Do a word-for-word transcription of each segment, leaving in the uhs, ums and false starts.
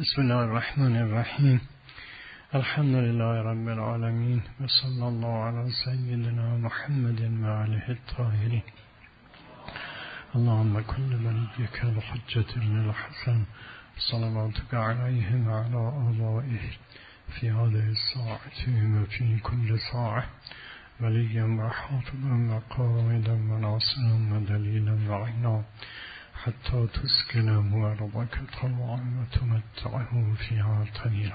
بسم الله الرحمن الرحیم. الحمد لله رب العالمین و صلی الله علی سیدنا محمد و آله الطاهرین. اللهم کل ولیک الحجة بن الحسن صلواتک علیه و علی آبائه فی هذه الساعة و فی کل ساعة ولیا و حافظا و قائدا و ناصرا و دلیلا و عینا حتی تسکنه ارضک طوعا و تمتعه فیها طویلا.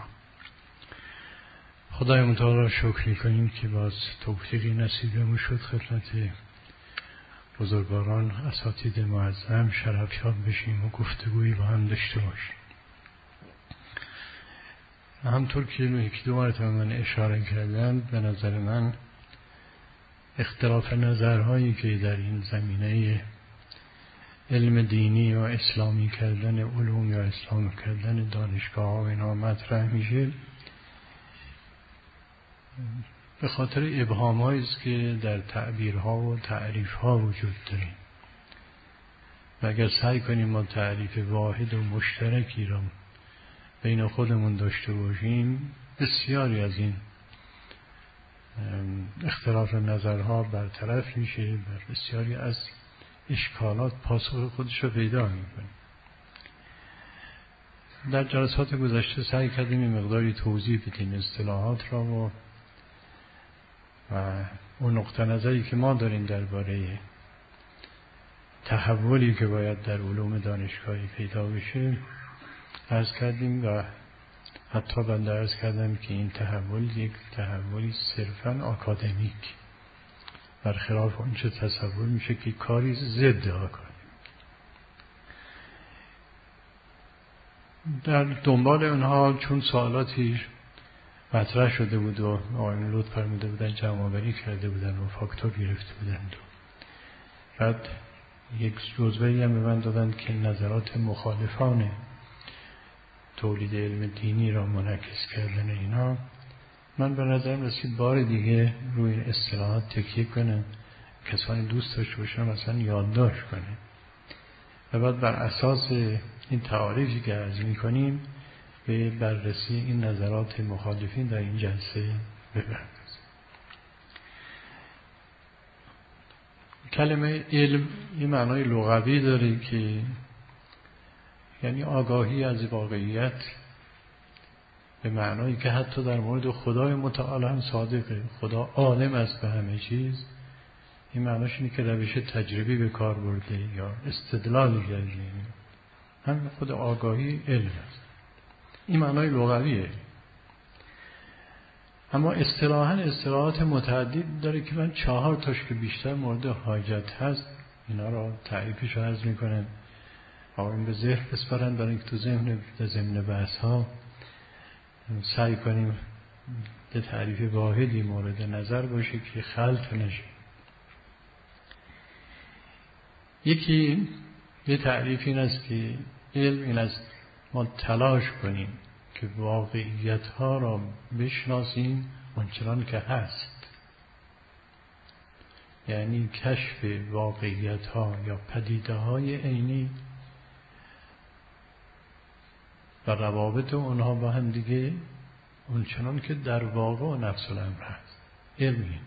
خدای متعال را شکر کنیم که باز توفیقی نصیبمون شد خدمت بزرگواران اساتید معظم شرفیاب بشیم و گفتگویی با هم داشته باشیم. همطور که یک دو مرتبه من اشاره کردم، به نظر من اختلاف نظرهایی که در این زمینه علم دینی و اسلامی کردن علوم یا اسلام کردن دانشگاه ها و اینا مطرح میشه به خاطر ابهام هایی است که در تعبیرها و تعریف ها وجود داره و اگر سعی کنیم ما تعریف واحد و مشترکی را بین خودمون داشته باشیم، بسیاری از این اختلاف نظرها برطرف میشه و بسیاری از اشکالات پاسخ خودش رو پیدا میکنه. در جلسات گذشته سعی کردیم این مقداری توضیح بدیم اصطلاحات را و و اون نقطه نظری که ما داریم درباره تحولی که باید در علوم دانشگاهی پیدا بشه عرض کردیم و حتی بنده عرض کردم که این تحول یک تحولی صرفاً آکادمیک، برخلاف اون چه تصور میشه که کاری ضد آکادمیک. در دنبال اونها چون سوالاتی مطرح شده بود و آقایون لطف فرموده بودن جمع آوری کرده بودن و فاکتور گرفته بودن و بعد یک جزوه‌ای هم به من دادن که نظرات مخالفان تولید علم دینی را منعکس کردن اینا. من به نظرم رسید بار دیگه روی این اصطلاحات تکیه کنم، کسانی دوست داشته باشن مثلا یادداشت کنه و بعد بر اساس این تعاریفی که عرض می‌کنیم به بررسی این نظرات مخالفین در این جلسه بپردازیم. کلمه علم این معنای لغوی داره که یعنی آگاهی از واقعیت، به معنایی که حتی در مورد خدای متعال هم صادقه. خدا عالم است به همه چیز. این معناش اینه که روش تجربی به کار برده یا استدلال کرده. هم خود آگاهی علم است. این معنای لغویه. اما اصطلاحاً اصطلاحات متعدد داره که من چهار تاش که بیشتر مورد حاجت هست اینا را تعریفش عرض میکنم. آقایون به ذهن بسپارن برای اینکه تو ذهن ضمن بحث ها سعی کنیم به تعریف واحدی مورد نظر باشه که خلط نشه. یکی یه تعریف این است که علم این است ما تلاش کنیم که واقعیت ها را بشناسیم اونچنان که هست، یعنی کشف واقعیت ها یا پدیده های عینی و روابط اونها با هم دیگه اونچنان که در واقع و نفس الامر هست. علمی.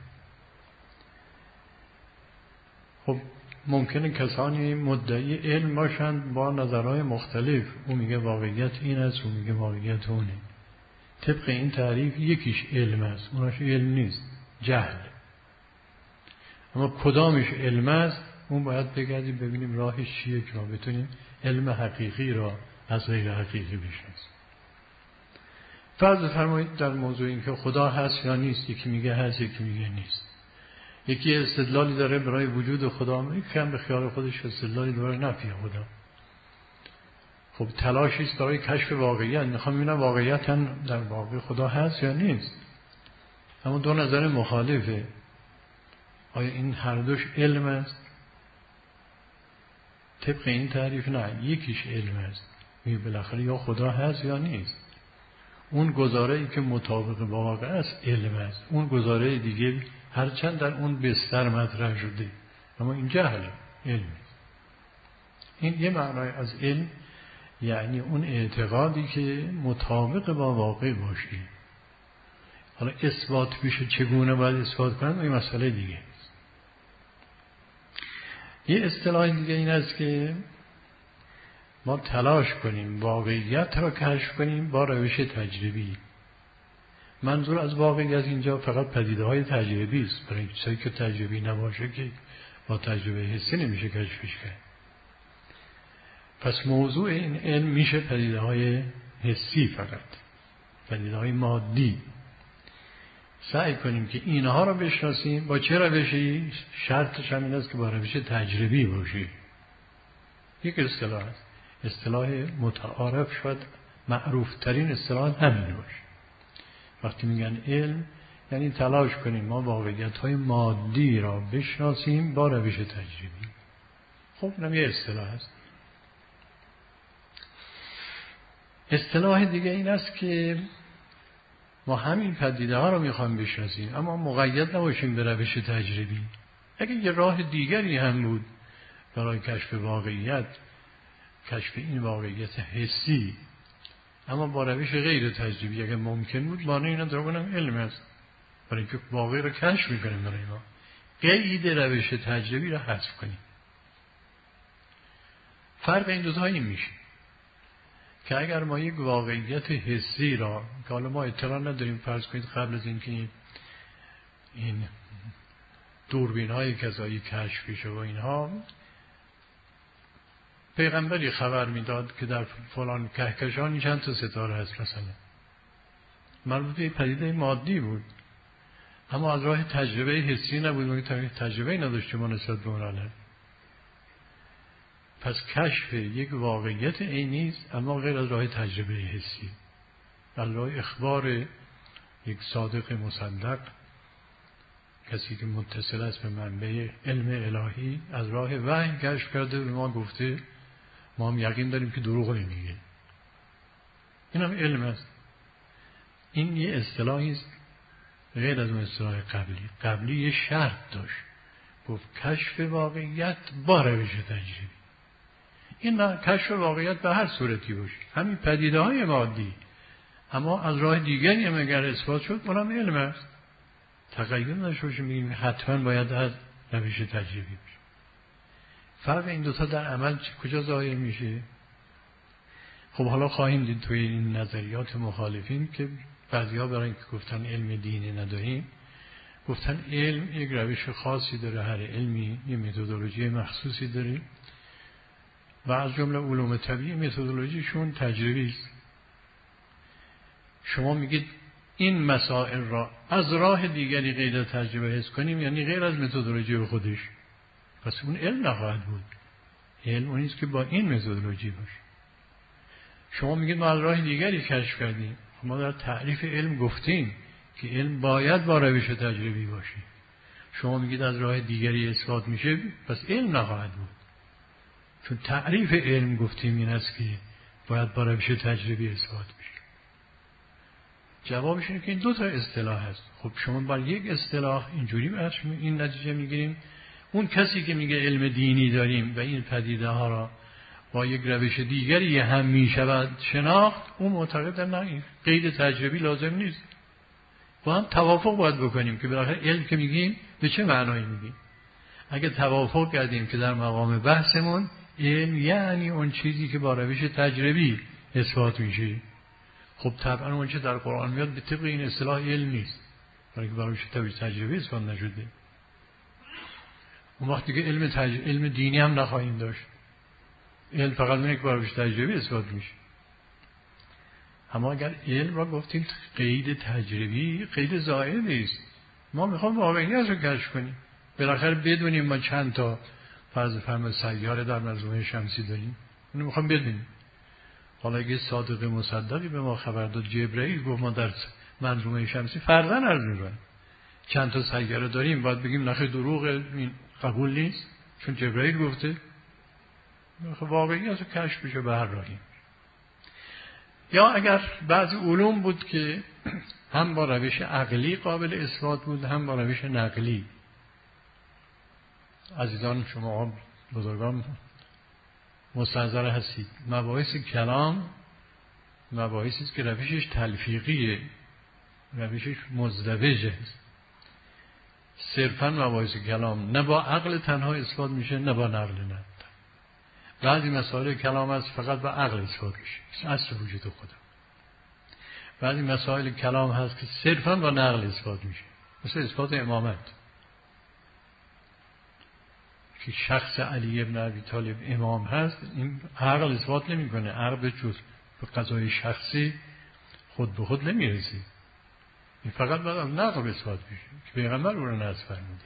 خب ممکنه کسانی مدعی علم باشند با نظرهای مختلف. اون میگه واقعیت این است، اون میگه واقعیت اونه. طبق این تعریف یکیش علم است، اوناش علم نیست، جهل. اما کدامش علم است اون باید بگردیم ببینیم راهش چیه که ما بتونیم علم حقیقی را از غیر حقیقی بشناسیم. فرض فرمایید در موضوع این که خدا هست یا نیست، یکی میگه هست یکی میگه نیست. یکی استدلالی داره برای وجود خدا، یکی هم به خیال خودش استدلالی داره نفی خدا. خب تلاشی است برای کشف واقعیت. میخوام ببینم واقعیت در واقع خدا هست یا نیست. اما دو نظر مخالفه. آیا این هر دوش علم است؟ طبق این تعریف نه، یکیش علم است. میگه بالاخره یا خدا هست یا نیست. اون گزاره‌ای که مطابق با واقع است علم است. اون گزاره دیگه هرچند در اون بستر مطرح شده اما این جهل علم است. این یه معنای از علم یعنی اون اعتقادی که مطابق با واقع باشه. حالا اثبات بشه چگونه باید اثبات کنن این مسئله دیگه است. یه اصطلاح دیگه این است که ما تلاش کنیم واقعیت را کشف کنیم با روش تجربی. منظور از واقعیت اینجا فقط پدیده های تجربی است. برای چیزایی که تجربی نباشه که با تجربه حسی نمیشه کشفش کرد. پس موضوع این علم میشه پدیده های حسی، فقط پدیده های مادی. سعی کنیم که اینها را بشناسیم. با چه روشی؟ شرطش هم این است که با روش تجربی باشه. یک اصطلاح است، اصطلاح متعارف شد، معروف ترین اصطلاح همین باشه. وقتی میگن علم یعنی تلاش کنیم ما واقعیت های مادی را بشناسیم با روش تجربی. خب اینم یه اصطلاح است. اصطلاح دیگه این است که ما همین پدیده ها رو میخوایم بشناسیم اما مقید نباشیم به روش تجربی. اگه یه راه دیگری هم بود برای کشف واقعیت، کشف این واقعیت حسی، اما با روش غیر تجربی اگه ممکن بود، معنی اینا درگونم علم است، برای اینکه واقعی رو کشف میکنیم. برای ما قید روش تجربی رو حذف کنیم. فرق این دوتا این میشه که اگر ما یک واقعیت حسی را که حالا ما اطلاع نداریم، فرض کنید قبل از اینکه این دوربین های کذایی کشف بشه و اینها، پیغمبری خبر میداد که در فلان کهکشان چند تا ستاره هست مثلا، مربوط به پدیده مادی بود اما از راه تجربه حسی نبود، ما تجربه نداشتیم ما نسبت به اون عالم. پس کشف یک واقعیت عینی است اما غیر از راه تجربه حسی، در راه اخبار یک صادق مصدق، کسی که متصل است به منبع علم الهی، از راه وحی کشف کرده به ما گفته، ما هم یقین داریم که دروغ نمیگه. این هم علم است. این یه اصطلاحی است غیر از اون اصطلاح قبلی. قبلی یه شرط داشت، گفت کشف واقعیت با روش تجربی. این کشف واقعیت به هر صورتی باشه، همین پدیده های مادی، اما از راه دیگری هم اگر اثبات شد اونم علم است. تغییر نشه باشه میگیم حتما باید از روش تجربی باشه. فرق این دوتا در عمل کجا ظاهر میشه؟ خب حالا خواهیم دید توی این نظریات مخالفین که بعضی‌ها برای اینکه گفتن علم دینی نداریم، گفتن علم یک روش خاصی داره، هر علمی یه متدولوژی مخصوصی داره و از جمله علوم طبیعی متدولوژیشون تجربی است. شما میگید این مسائل را از راه دیگری غیر تجربه حس کنیم، یعنی غیر از متدولوژی خودش، پس اون علم نخواهد بود. علم اون است که با این متدولوژی باشه. شما میگید ما از راه دیگری کشف کردیم، ما در تعریف علم گفتیم که علم باید با روش تجربی باشه. شما میگید از راه دیگری اثبات میشه، پس علم نخواهد بود، چون تعریف علم گفتیم این است که باید با روش تجربی اثبات بشه. جوابش اینه که این دو تا اصطلاح هست. خب شما بر یک اصطلاح اینجوری بحث این نتیجه میگیریم، اون کسی که میگه علم دینی داریم و این پدیده ها را با یک روش دیگری هم میشود شناخت، اون معتقد نه این قید تجربی لازم نیست. با هم توافق باید بکنیم که بالاخره علم که میگیم به چه معنایی میگیم. اگه توافق کردیم که در مقام بحثمون علم یعنی اون چیزی که با روش تجربی اثبات میشه، خب طبعا اون چه در قرآن میاد به طبق این اصطلاح علم نیست، برای که با روش تجربی اثبات نشده. اون وقتی که علم تج... علم دینی هم نخواهیم داشت، علم فقط اونه که با روش تجربی اثبات میشه. اما اگر علم را گفتیم قید تجربی، قید زائد نیست. ما میخوام واقعیت رو کشف کنیم، بالاخره بدونیم ما چند تا فرض فرض سیاره در منظومه شمسی داریم، اونو میخوام بدونیم. حالا اگه صادق مصدقی به ما خبر داد، جبرئیل گفت ما در منظومه شمسی فرضاً عرض می‌کنیم چند تا سیاره داریم، باید بگیم نخیر دروغ، این قبول نیست چون جبرئیل گفته. واقعیت رو کشف بشه به هر راهی. یا اگر بعضی علوم بود که هم با روش عقلی قابل اثبات بود هم با روش نقلی. عزیزان شما بزرگان مستحضر هستید. مباحث کلام مباحثی است که روشش تلفیقیه، روشش مزدوجه است. صرفاً مباحث کلام نه با عقل تنها اثبات میشه نه با نقل نه. بعضی مسائل کلام هست فقط با عقل اثبات میشه، اصل وجود خدا. بعضی مسائل کلام هست که صرفاً با نقل اثبات میشه، مثل اثبات امامت که شخص علی ابن ابی طالب امام هست. این عقل اثبات نمیکنه، عقل به جز به قضای شخصی خود به خود نمیرسه، این فقط باید نقل اثبات میشه که پیغمبر او رو نصب فرموده.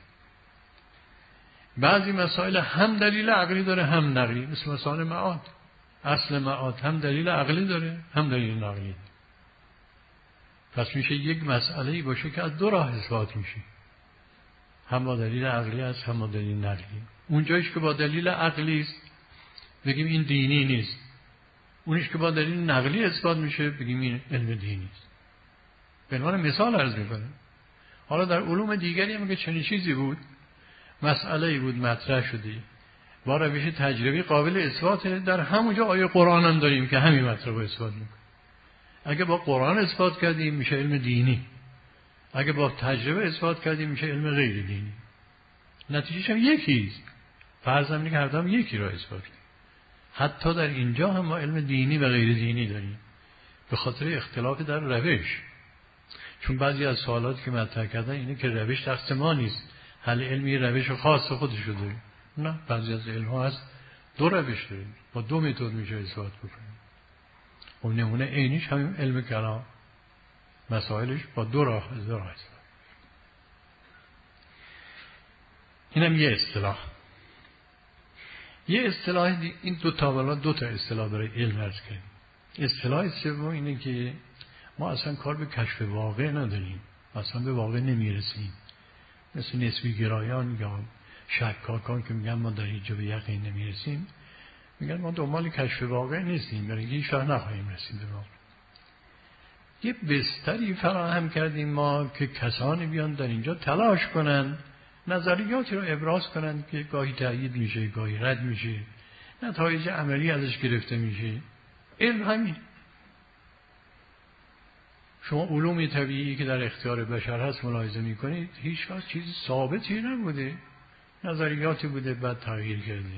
بعضی مسائل هم دلیل عقلی داره هم نقلی، مثل مسائل معاد. اصل معاد هم دلیل عقلی داره هم دلیل نقلی داره. پس میشه یک مسئله‌ای باشه که از دو راه اثبات میشه، هم با دلیل عقلی است هم با دلیل نقلی. اون جایش که با دلیل عقلی است بگیم این دینی نیست، اونیش که با دلیل نقلی اثبات میشه بگیم این علم دینی است. به عنوان مثال عرض میکنم. حالا در علوم دیگری هم که چنین چیزی بود، مسئله‌ای بود مطرح شده با روش تجربی قابل اثباته، در همونجا آیه قرآن هم داریم که همین مطلب رو اثبات میکنه. اگه با قرآن اثبات کردیم میشه علم دینی، اگه با تجربه اثبات کردیم میشه علم غیر دینی. نتیجهش هم یکیست. فرض هم اینه که هر دو هم یکی رو اثبات کنیم. حتی در اینجا هم ما علم دینی و غیر دینی داریم به خاطر اختلاف در روش. چون بعضی از سوالاتی که مطرح کردن اینه که روش دست ما نیست، حل علمی روش خاص خودش رو داریم. نه، بعضی از علم ها هست دو روش داریم، با دو متد میشه اثبات بکنیم. و نمونه عینیش همین علم کلام، مسائلش با دو راه از دو راه است. اینم یه اصطلاح. یه اصطلاح دی... این دو تا بالا دو تا اصطلاح داره علم عرض کنیم. اصطلاح سوم اینه که ما اصلا کار به کشف واقع نداریم، اصلا به واقع نمیرسیم. مثل نسبی گرایان یا شکاکان که میگن ما در هیچ جا به یقین نمیرسیم، میگن ما دنبال کشف واقع نیستیم، برای هیچ وقت نخواهیم رسید به واقع. یه بستری فراهم کردیم ما که کسانی بیان در اینجا تلاش کنن، نظریاتی رو ابراز کنن که گاهی تأیید میشه گاهی رد میشه، نتایج عملی ازش گرفته میشه. علم همین. شما علوم طبیعی که در اختیار بشر هست ملاحظه میکنید هیچ وقت چیزی ثابتی نبوده، نظریاتی بوده بعد تغییر کرده.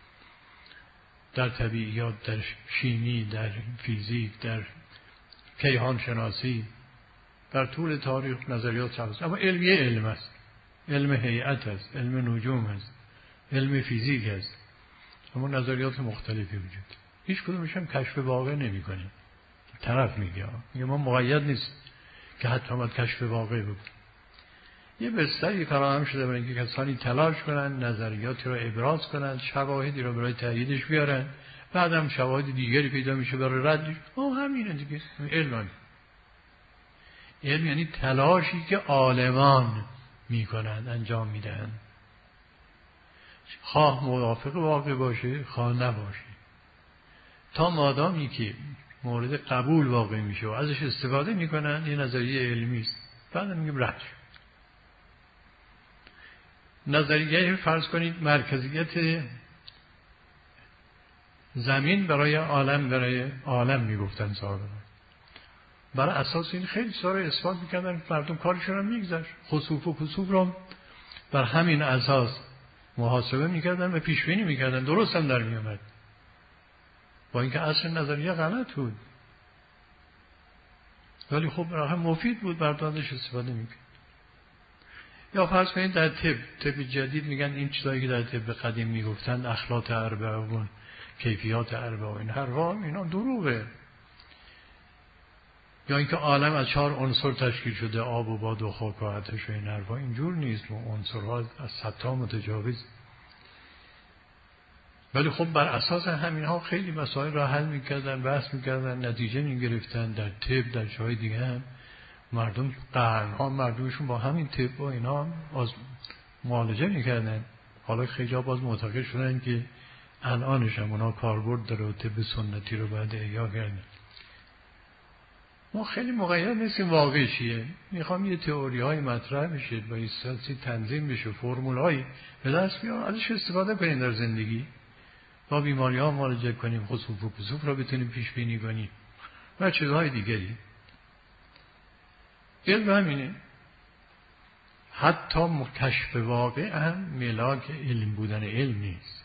در طبیعیات، در شیمی، در فیزیک، در کیهان شناسی، در طول تاریخ نظریات هست. اما علم یه علم است، علم هیئت است، علم نجوم است، علم فیزیک است، اما نظریات مختلفی وجود. هیچ کدومش هم کشف واقع نمی کنیم. طرف میگه میگه ما مقید نیست که حتی باید کشف واقع بود. یه بستری فراهم شده برای اینکه کسانی تلاش کنن، نظریاتی رو ابراز کنن، شواهدی رو برای تاییدش بیارن، بعدم شواهد دیگری پیدا میشه برای ردش. او همینه دیگه. علم هم. علم یعنی تلاشی که عالمان میکنن، انجام میدن، خواه موافق واقع باشه خواه نباشه، تا مادامی که مورد قبول واقع میشه و ازش استفاده میکنن یه نظریه علمی است. بعد میگیم رد. نظریه فرض کنید مرکزیت زمین برای عالم، برای عالم میگفتن صاحب، برای اساس این خیلی ساره اثبات میکردن، مردم کارشون رو میگذشت، خسوف و کسوف رو بر همین اساس محاسبه میکردن و پیش بینی میکردن، درست هم در میامد، با اینکه اصل نظریه غلط بود ولی خب راه مفید بود، برداشتش استفاده میکرد. یا فرض کنید در طب، طب جدید میگن این چیزایی که در طب قدیم میگفتن اخلاط اربعه و کیفیات اربعه و این حرفا، اینا دروغه. یا اینکه عالم از چهار عنصر تشکیل شده، آب و باد و خاک و آتش و این حرفا، اینجور نیست. و عنصرها از صدتا متجاوز. ولی خب بر اساس همین ها خیلی مسائل را حل میکردن، بحث میکردن، نتیجه میگرفتن. در طب در جای دیگه هم مردم قرنها مردمشون با همین طب و اینا از معالجه میکردن. حالا خیلی ها باز معتقد شدن که الانش هم اونا کاربرد داره و طب سنتی رو باید احیا کردن. ما خیلی مقید نیستیم واقع چیه. میخوام یه تئوری های مطرح بشه، با ایستاسی تنظیم بشه، فرمول هایی به دست بیارن، ازش استفاده کنین در زندگی. با بیماری ها معالجه کنیم، خسوف و کسوف را بتونیم پیش بینی کنیم و چیزهای دیگری. علم همینه. حتی کشف واقع هم ملاک علم بودن علم نیست.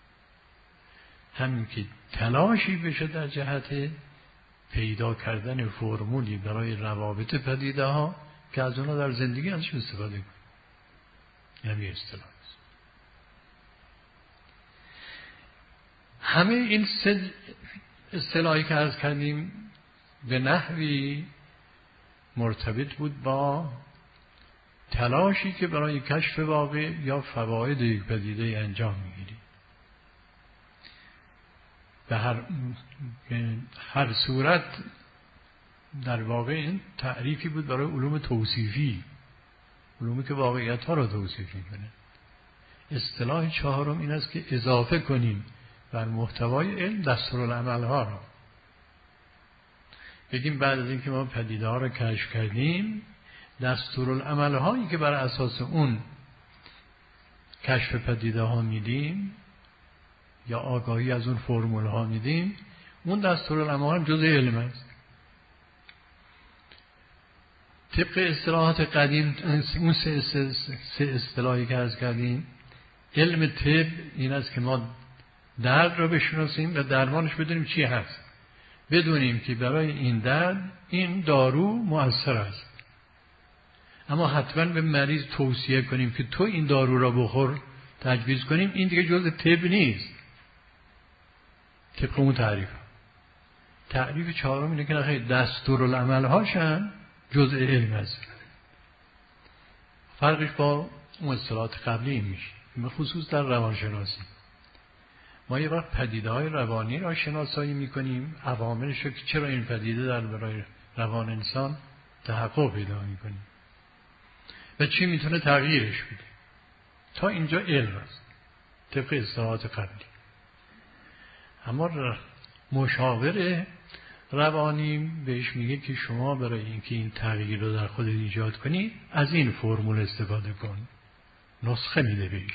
همین که تلاشی بشه در جهت پیدا کردن فرمولی برای روابط پدیده ها که از اونا در زندگی ازش استفاده کنیم. یعنی اصطلاح است. همه این سه اصطلاحی که عرض کردیم به نحوی مرتبط بود با تلاشی که برای کشف واقع یا فواید یک پدیده انجام میگیری. به هر هر صورت در واقع این تعریفی بود برای علوم توصیفی، علومی که واقعیت ها را توصیف میکنه. اصطلاح چهارم این است که اضافه کنیم بر محتوای علم دستورالعمل ها را. بگیم بعد از اینکه ما پدیده ها را کشف کردیم، دستورالعمل هایی که بر اساس اون کشف پدیده ها میدیم یا آگاهی از اون فرمول ها میدیم، اون دستورالعمل جزء علم است. طبق اصطلاحات قدیم اون سه سه اصطلاحی که عرض کردیم، علم طب این است که ما درد را بشناسیم و درمانش بدونیم چی هست، بدونیم که برای این درد این دارو مؤثر است، اما حتما به مریض توصیه کنیم که تو این دارو را بخور، تجویز کنیم، این دیگه جزء طب نیست. طبق اون تعریف. تعریف چهارم اینه که نخیر دستورالعمل هاشن جزء علم است. فرقش با اون اصطلاحات قبلی این میشه، به خصوص در روانشناسی. ما یه وقت پدیده های روانی را شناسایی میکنیم، عواملش رو که چرا این پدیده در برای روان انسان تحقق پیدا میکنیم و چی میتونه تغییرش بده. تا اینجا علم است طبق اصطلاحات قبلی. اما مشاور روانی بهش میگه که شما برای اینکه این تغییر رو در خودت ایجاد کنی از این فرمول استفاده کن. نسخه میده بهش.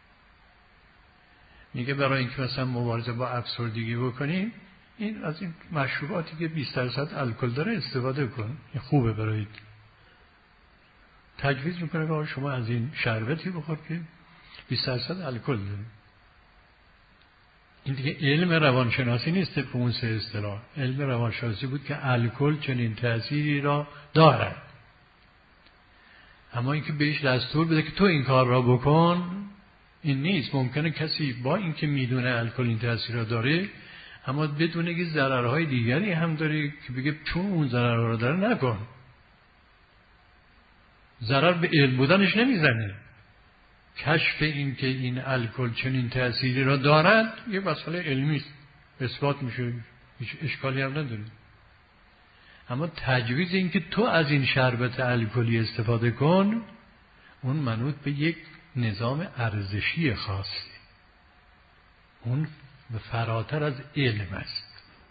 میگه برای اینکه مثلا مبارزه با افسردگی بکنیم، این از این مشروباتی که بیست درصد الکل داره استفاده کن، این خوبه برای تجویز میکنه که شما از این شربتی بخور که بیست درصد الکل داره. این دیگه علم روانشناسی نیست. به اون سه اصطلاح علم روانشناسی بود که الکل چنین تأثیری را دارد، اما اینکه بهش دستور بده که تو این کار را بکن این نیست. ممکنه کسی با اینکه میدونه الکل این تأثیر را داره اما بدونه که ضررهای دیگری هم داره که بگه چون اون ضررها را داره نکن. ضرر به علم بودنش نمیزنه. کشف این که این الکل چنین تأثیری را دارد یه مسئله علمی است، اثبات میشه، هیچ اشکالی هم نداره. اما تجویز این که تو از این شربت الکلی استفاده کن، اون منوط به یک نظام ارزشی خاصی، اون فراتر از علم است.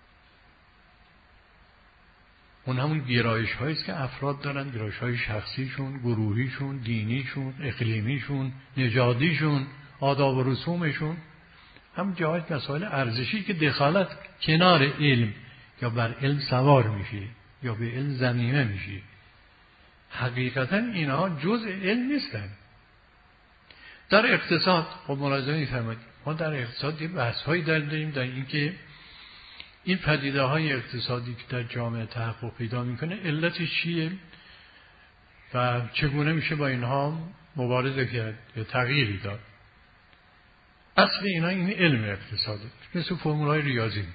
اون همون گرایش هایی است که افراد دارن، گرایش های شخصیشون، گروهیشون، دینیشون، اقلیمیشون، نژادیشون، آداب و رسومشون، هم جای مسائل ارزشی که دخالت کنار علم یا بر علم سوار میشه یا به علم ضمیمه میشه. حقیقتا اینها جزء علم نیستن. در اقتصاد خب ملاحظه می‌فرمایید ما در اقتصاد یه بحث هایی داریم در اینکه این پدیده های اقتصادی که در جامعه تحقق پیدا میکنه علتش چیه و چگونه میشه با اینها مبارزه کرد یا تغییری داد. اصل اینا این علم اقتصاده، مثل فرمول‌های ریاضی.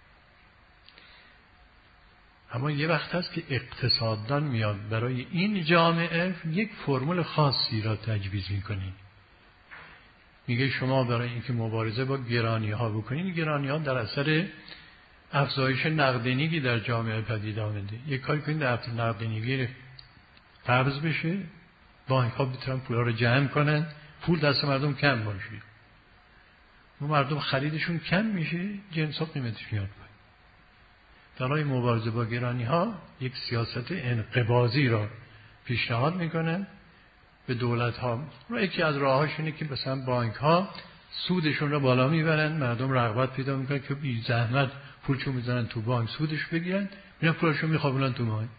اما یه وقت هست که اقتصاددان میاد برای این جامعه یک فرمول خاصی را تجویز میکنه. میگه شما برای اینکه مبارزه با گرانی ها بکنید، گرانی ها در اثر افزایش نقدینگی در جامعه پدید آمده، یک کاری کنید در نقدینگی قبض بشه، بانک ها بتونن پولا رو جمع کنن، پول دست مردم کم باشه، مردم خریدشون کم میشه، جنس ها قیمتش میاد پایین. برای مبارزه با گرانی ها یک سیاست انقباضی را پیشنهاد میکنن به دولت ها. یکی از راهاش اینه که مثلا بانک ها سودشون رو بالا میبرن، مردم رغبت پیدا میکنن که بی زحمت پولشو میزنن تو بانک سودش بگیرن، میرن پولشو میخوابونن تو بانک.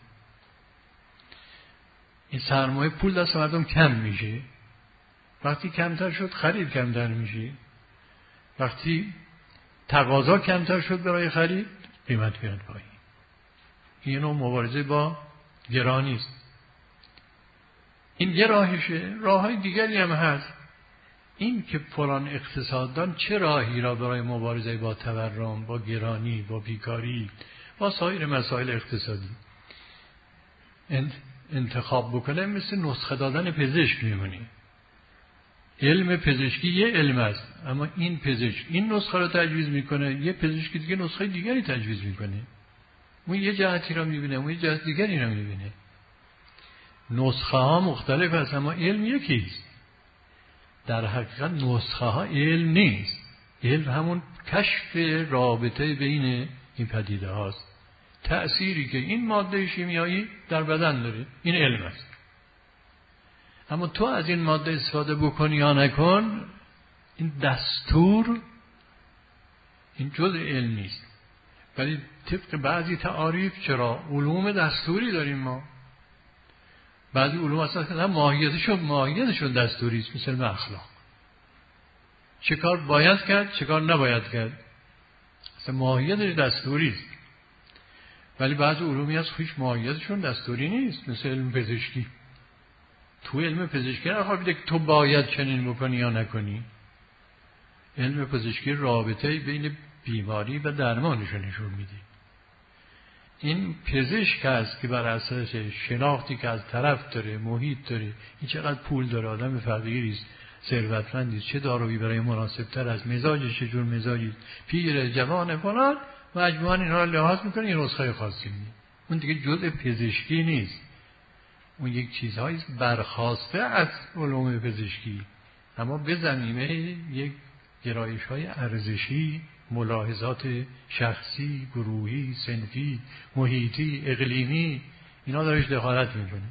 این سرمایه پول دست مردم کم میشه. وقتی کمتر شد خرید کمتر میشه. وقتی تقاضا کمتر شد برای خرید قیمت میاد پایین. این نوع مبارزه با گرانی است. این یه راهشه. راههای دیگری هم هست. این که فلان اقتصاددان چه راهی را برای مبارزه با تورم، با گرانی، با بیکاری، با سایر مسائل اقتصادی انتخاب بکنه، مثل نسخه دادن پزشک میمونه. علم پزشکی یه علم است، اما این پزشک این نسخه رو تجویز میکنه، یه پزشک دیگه نسخه دیگری تجویز میکنه. اون یه جهتی رو میبینه، اون یه جهت دیگری رو میبینه. نسخه ها مختلف است اما علم یکیست. در حقیقت نسخه ها علم نیست. علم همون کشف رابطه بین این پدیده هاست. تأثیری که این ماده شیمیایی در بدن داره، این علم است. اما تو از این ماده استفاده بکن یا نکن، این دستور، این جزء علم نیست. ولی طبق بعضی تعاریف چرا علوم دستوری داریم ما. بعضی علوم اصلا ماهیتشون ماهیتشون دستوری است، مثل اخلاق. چه کار باید کرد، چه کار نباید کرد، اصلا ماهیتش دستوری است. ولی بعضی علومی هست هیچ ماهیتشون دستوری نیست، مثل علم پزشکی. تو علم پزشکی نخواه بیده که تو باید چنین بکنی یا نکنی. علم پزشکی رابطه بین بیماری و درمانش نشون میده. این پزشک هست که بر اساس شناختی که از طرف داره، محیط داره، این چقدر پول داره، آدم فقیری است، ثروتمندی است، چه دارویی برای مناسب تر از مزاجش، چه جور مزاجی، پیر، جوان، فلان، مجموعاً اینها رو لحاظ میکنه، یه نسخه خاصی میده. اون دیگه جزء پزشکی نیست. اون یک چیزهایی برخواسته از علوم پزشکی، اما به زمینه یک گرایش‌های ارزشی، ملاحظات شخصی، گروهی، صنفی، محیطی، اقلیمی، اینا درش دخالت میکنه.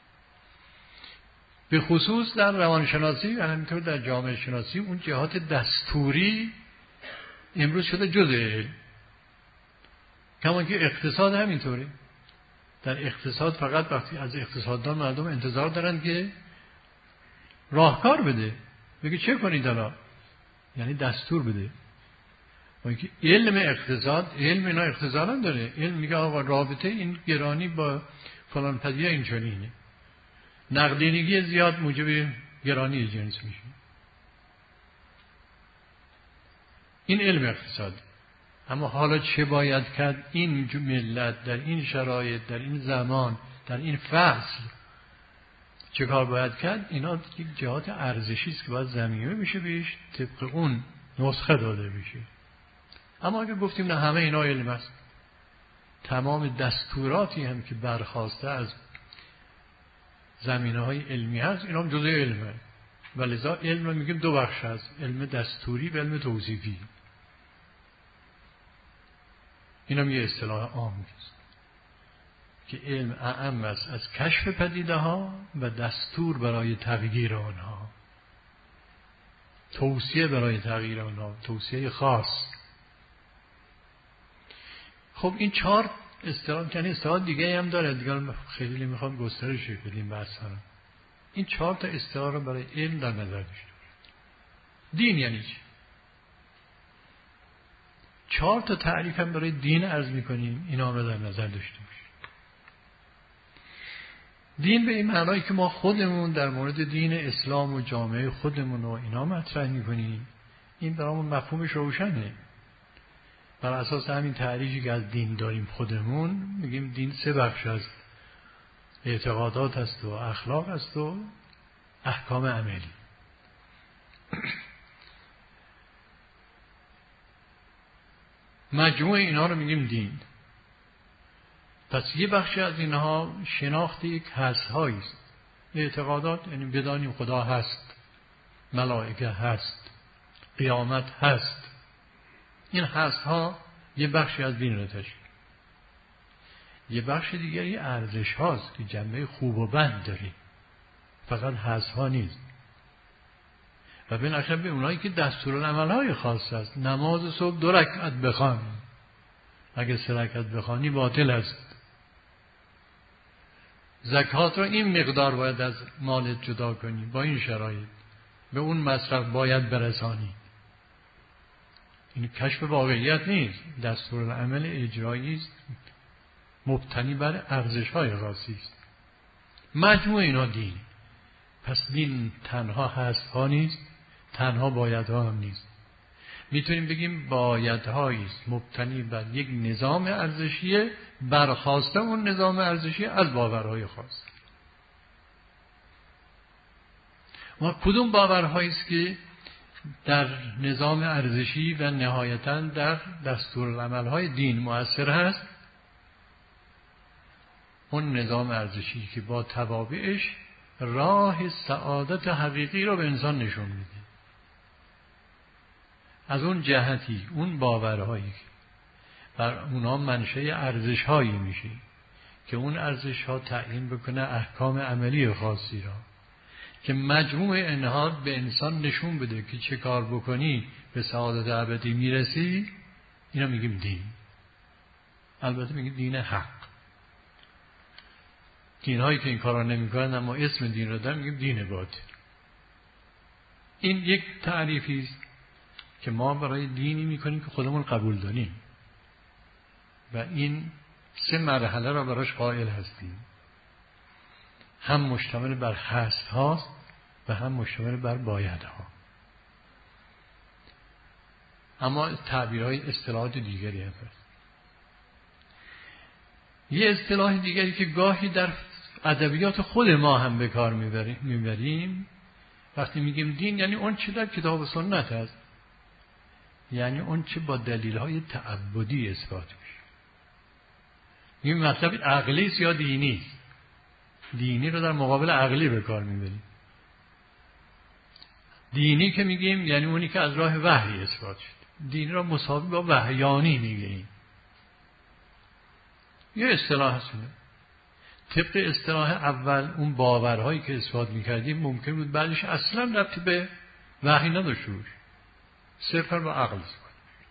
به خصوص در روانشناسی و همینطور در جامعه شناسی اون جهات دستوری امروز شده جزء علم. کما که اقتصاد همینطوره. در اقتصاد فقط وقتی از اقتصاددان مردم انتظار دارن که راهکار بده، بگه چه کنید الان، یعنی دستور بده. و اینکه علم اقتصاد، علم اینا اقتصاد هم داره. علم میگه آقا رابطه این گرانی با فلان پدیده اینچنینه، نقدینگی زیاد موجب گرانی جنس میشه. این علم اقتصاد. اما حالا چه باید کرد این ملت در این شرایط، در این زمان، در این فصل چه کار باید کرد، اینا یک جهات ارزشی است که باید زمینه بشه بهش طبق اون نسخه داده بشه. اما اگه گفتیم نه همه اینا علم است، تمام دستوراتی هم که برخواسته از زمینه های علمی هست اینا هم جزء علمه. ولذا علم رو میگیم دو بخش هست، علم دستوری و علم توصیفی. این هم یه اصطلاح عام است که علم اعم است از کشف پدیده ها و دستور برای تغییر آنها، توصیه برای تغییر آنها، توصیه خاص. خب این چهار اصطلاح کنی اصطلاح دیگه هم داره، دیگه خیلی نمیخوام گسترش بدیم بحث ها. این چهار تا اصطلاح رو برای علم در نظر داشته. دین یعنی چی؟ چهار تا تعریف هم برای دین عرض میکنیم، اینا رو در نظر داشته باشیم. دین به این معنایی که ما خودمون در مورد دین اسلام و جامعه خودمون و اینا مطرح میکنیم، این برامون مفهومش روشنه. بر اساس همین تعریفی که از دین داریم خودمون میگیم دین سه بخش از اعتقادات است و اخلاق است و احکام عملی. مجموع اینا رو میگیم دین. پس یه بخشی از اینها شناخت یک هست‌هایی است. اعتقادات یعنی بدانیم خدا هست، ملائکه هست، قیامت هست. این هست‌ها یه بخشی از دین رو تشکیل. یه بخش دیگری ارزش هاست که جنبه خوب و بد داره، فقط هست‌ها نیست. و بالاخره به اونایی که دستورالعمل‌های خاص است. نماز صبح دو رکعت بخوان، اگه سه رکعت بخوانی باطل است. زکات رو این مقدار باید از مالت جدا کنی، با این شرایط به اون مصرف باید برسانی. این کشف واقعیت نیست، دستورالعمل اجرایی است مبتنی بر ارزش‌های خاصی است. مجموع اینا دین. پس دین تنها هست‌ها نیست، تنها بایدها هم نیست. میتونیم بگیم بایدهایی است مبتنی بر یک نظام ارزشی برخواسته اون نظام ارزشی از باورهای خاص. ما کدوم باورهایی است که در نظام ارزشی و نهایتاً در دستورالعمل‌های دین مؤثر هست؟ اون نظام ارزشی که با توابعش راه سعادت حقیقی رو به انسان نشون میده. از اون جهتی اون باورهایی بر اونا منشأ ارزش‌هایی میشه که اون ارزش‌ها تعیین بکنه احکام عملی خاصی را که مجموع اینها به انسان نشون بده که چه کار بکنی به سعادت ابدی میرسی. اینا میگیم دین. البته میگیم دین حق. دین‌هایی که این کارا نمی‌کنن اما اسم دین رو دارن میگیم دین باطل. این یک تعریفی است که ما برای دینی میکنیم که خودمون قبول داریم و این سه مرحله را براش قائل هستیم. هم مشتمل بر هست هاست و هم مشتمل بر باید ها. اما تعبیرهای اصطلاحات دیگری هم هست. یه اصطلاح دیگری که گاهی در ادبیات خود ما هم به کار میبریم وقتی میگیم دین یعنی اون چه در کتاب و سنت هست، یعنی اون چه با دلیل‌های تعبدی اثبات میشه. این مطلب عقلی است یا دینی است؟ دینی رو در مقابل عقلی به کار میبریم. دینی که میگیم یعنی اونی که از راه وحی اثبات شد. دینی رو مساوی با وحیانی میگیم. یه اصطلاح هست. طبق اصطلاح اول اون باورهایی که اثبات میکردیم ممکن بود بعدش اصلا ربطی به وحی نداشته باشه، صرفا با عقل است.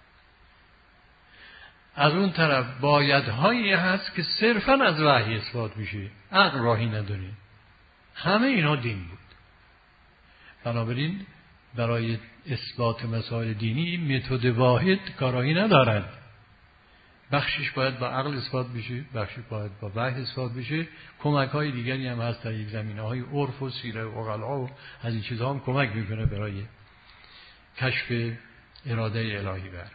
از اون طرف بایدهایی هست که صرفا از وحی اثبات میشه، عقل راهی نداره. همه اینا دین بود. بنابراین برای اثبات مسائل دینی متد واحد کارایی ندارد. بخشش باید با عقل اثبات بشه، بخشش باید با وحی اثبات بشه. کمک های دیگری هم هست در یک زمینه های عرف و سیره و عقلا و از این چیزها هم کمک میکنه برای کشف اراده الهی بر.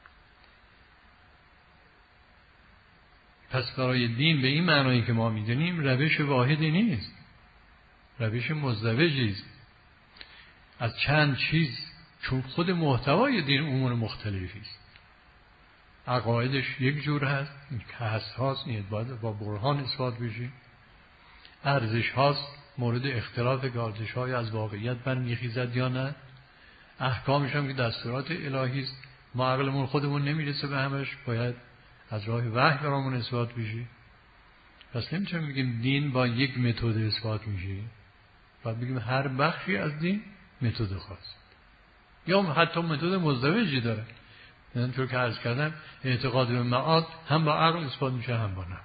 پس برای دین به این معنایی که ما میدونیم روش واحدی نیست، روش مزدوجی است از چند چیز، چون خود محتوای دین امور مختلفی است. عقایدش یک جور هست، این که هست هاست، این باید با برهان اثبات بشه. ارزش هاست، مورد اختلاف که ارزش های از واقعیت برمیخیزد یا نه. احکامش هم که دستورات الهی است، ما عقلمون خودمون نمیرسه به همش، باید از راه وحی برامون اثبات بشه. پس نمیتونیم بگیم دین با یک متد اثبات میشه، باید بگیم هر بخشی از دین متد خاص یا حتی متد مزدوجی داره. اینطور که عرض کردم اعتقاد به معاد هم با عقل اثبات میشه هم با نقل.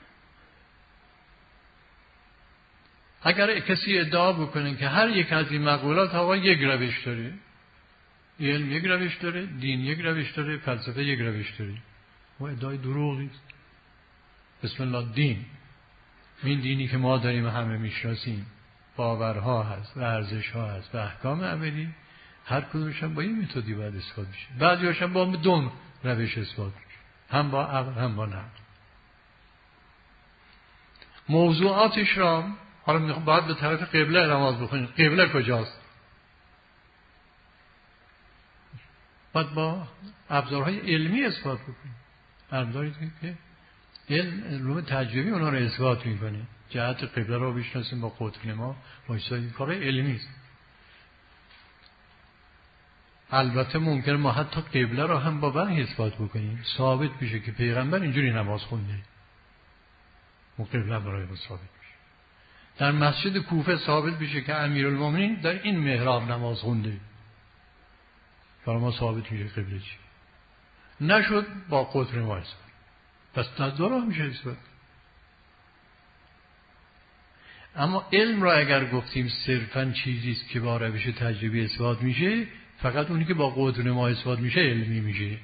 اگر کسی ادعا بکنه که هر یک از این مقولات آقا یک روش داره، علم یک روش داره، دین یک روش داره، فلسفه یک روش داره، و ادعای دروغی است. بسم الله دین، این دینی که ما داریم همه میشناسیم باورها هست و ارزشها هست و احکام عملی، هر کدومش هم با این متدی باید اثبات بشه. بعضی‌هاش هم با دو روش اثبات میشه، هم با عقل هم با نقل. موضوعاتش را حالا باید به طرف قبله نماز بخونیم. قبله کجاست؟ باید با ابزارهای علمی اثبات بکنیم. ابزاری که علم علوم تجربی اونا رو اثبات میکنه. جهت قبله رو بشناسیم با قطب نما، با این کارهای علمی است. البته ممکنه ما حتی قبله رو هم با وحی اثبات بکنیم، ثابت بشه که پیغمبر اینجوری نماز خونده، و قبله برای ما ثابت بشه. در مسجد کوفه ثابت بشه که امیرالمومنین در این محراب نماز خونده، برای ما ثابت میشه قبله چی. نشد با قطر ما اثبات، پس در دو راه میشه اثبات. اما علم را اگر گفتیم صرفاً چیزیست که با روش تجربی اثبات میشه، فقط اونی که با قطر ما اثبات میشه علمی میشه.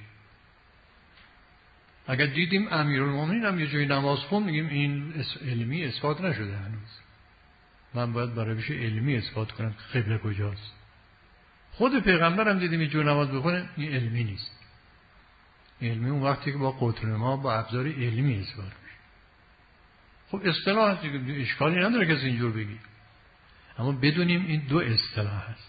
اگر دیدیم امیرالمومنین هم یه جای نماز خون، میگیم این علمی اثبات نشده هنوز، من باید با روش علمی اثبات کنم که قبله کجاست. خود پیغمبر هم دیدیم یه جور نماز بخونه، این علمی نیست. علمی اون وقتی که با قطر ما با ابزار علمی اثبات میشه. خب اصطلاح دیگه اشکالی نداره کسی اینجور بگی، اما بدونیم این دو اصطلاح هست.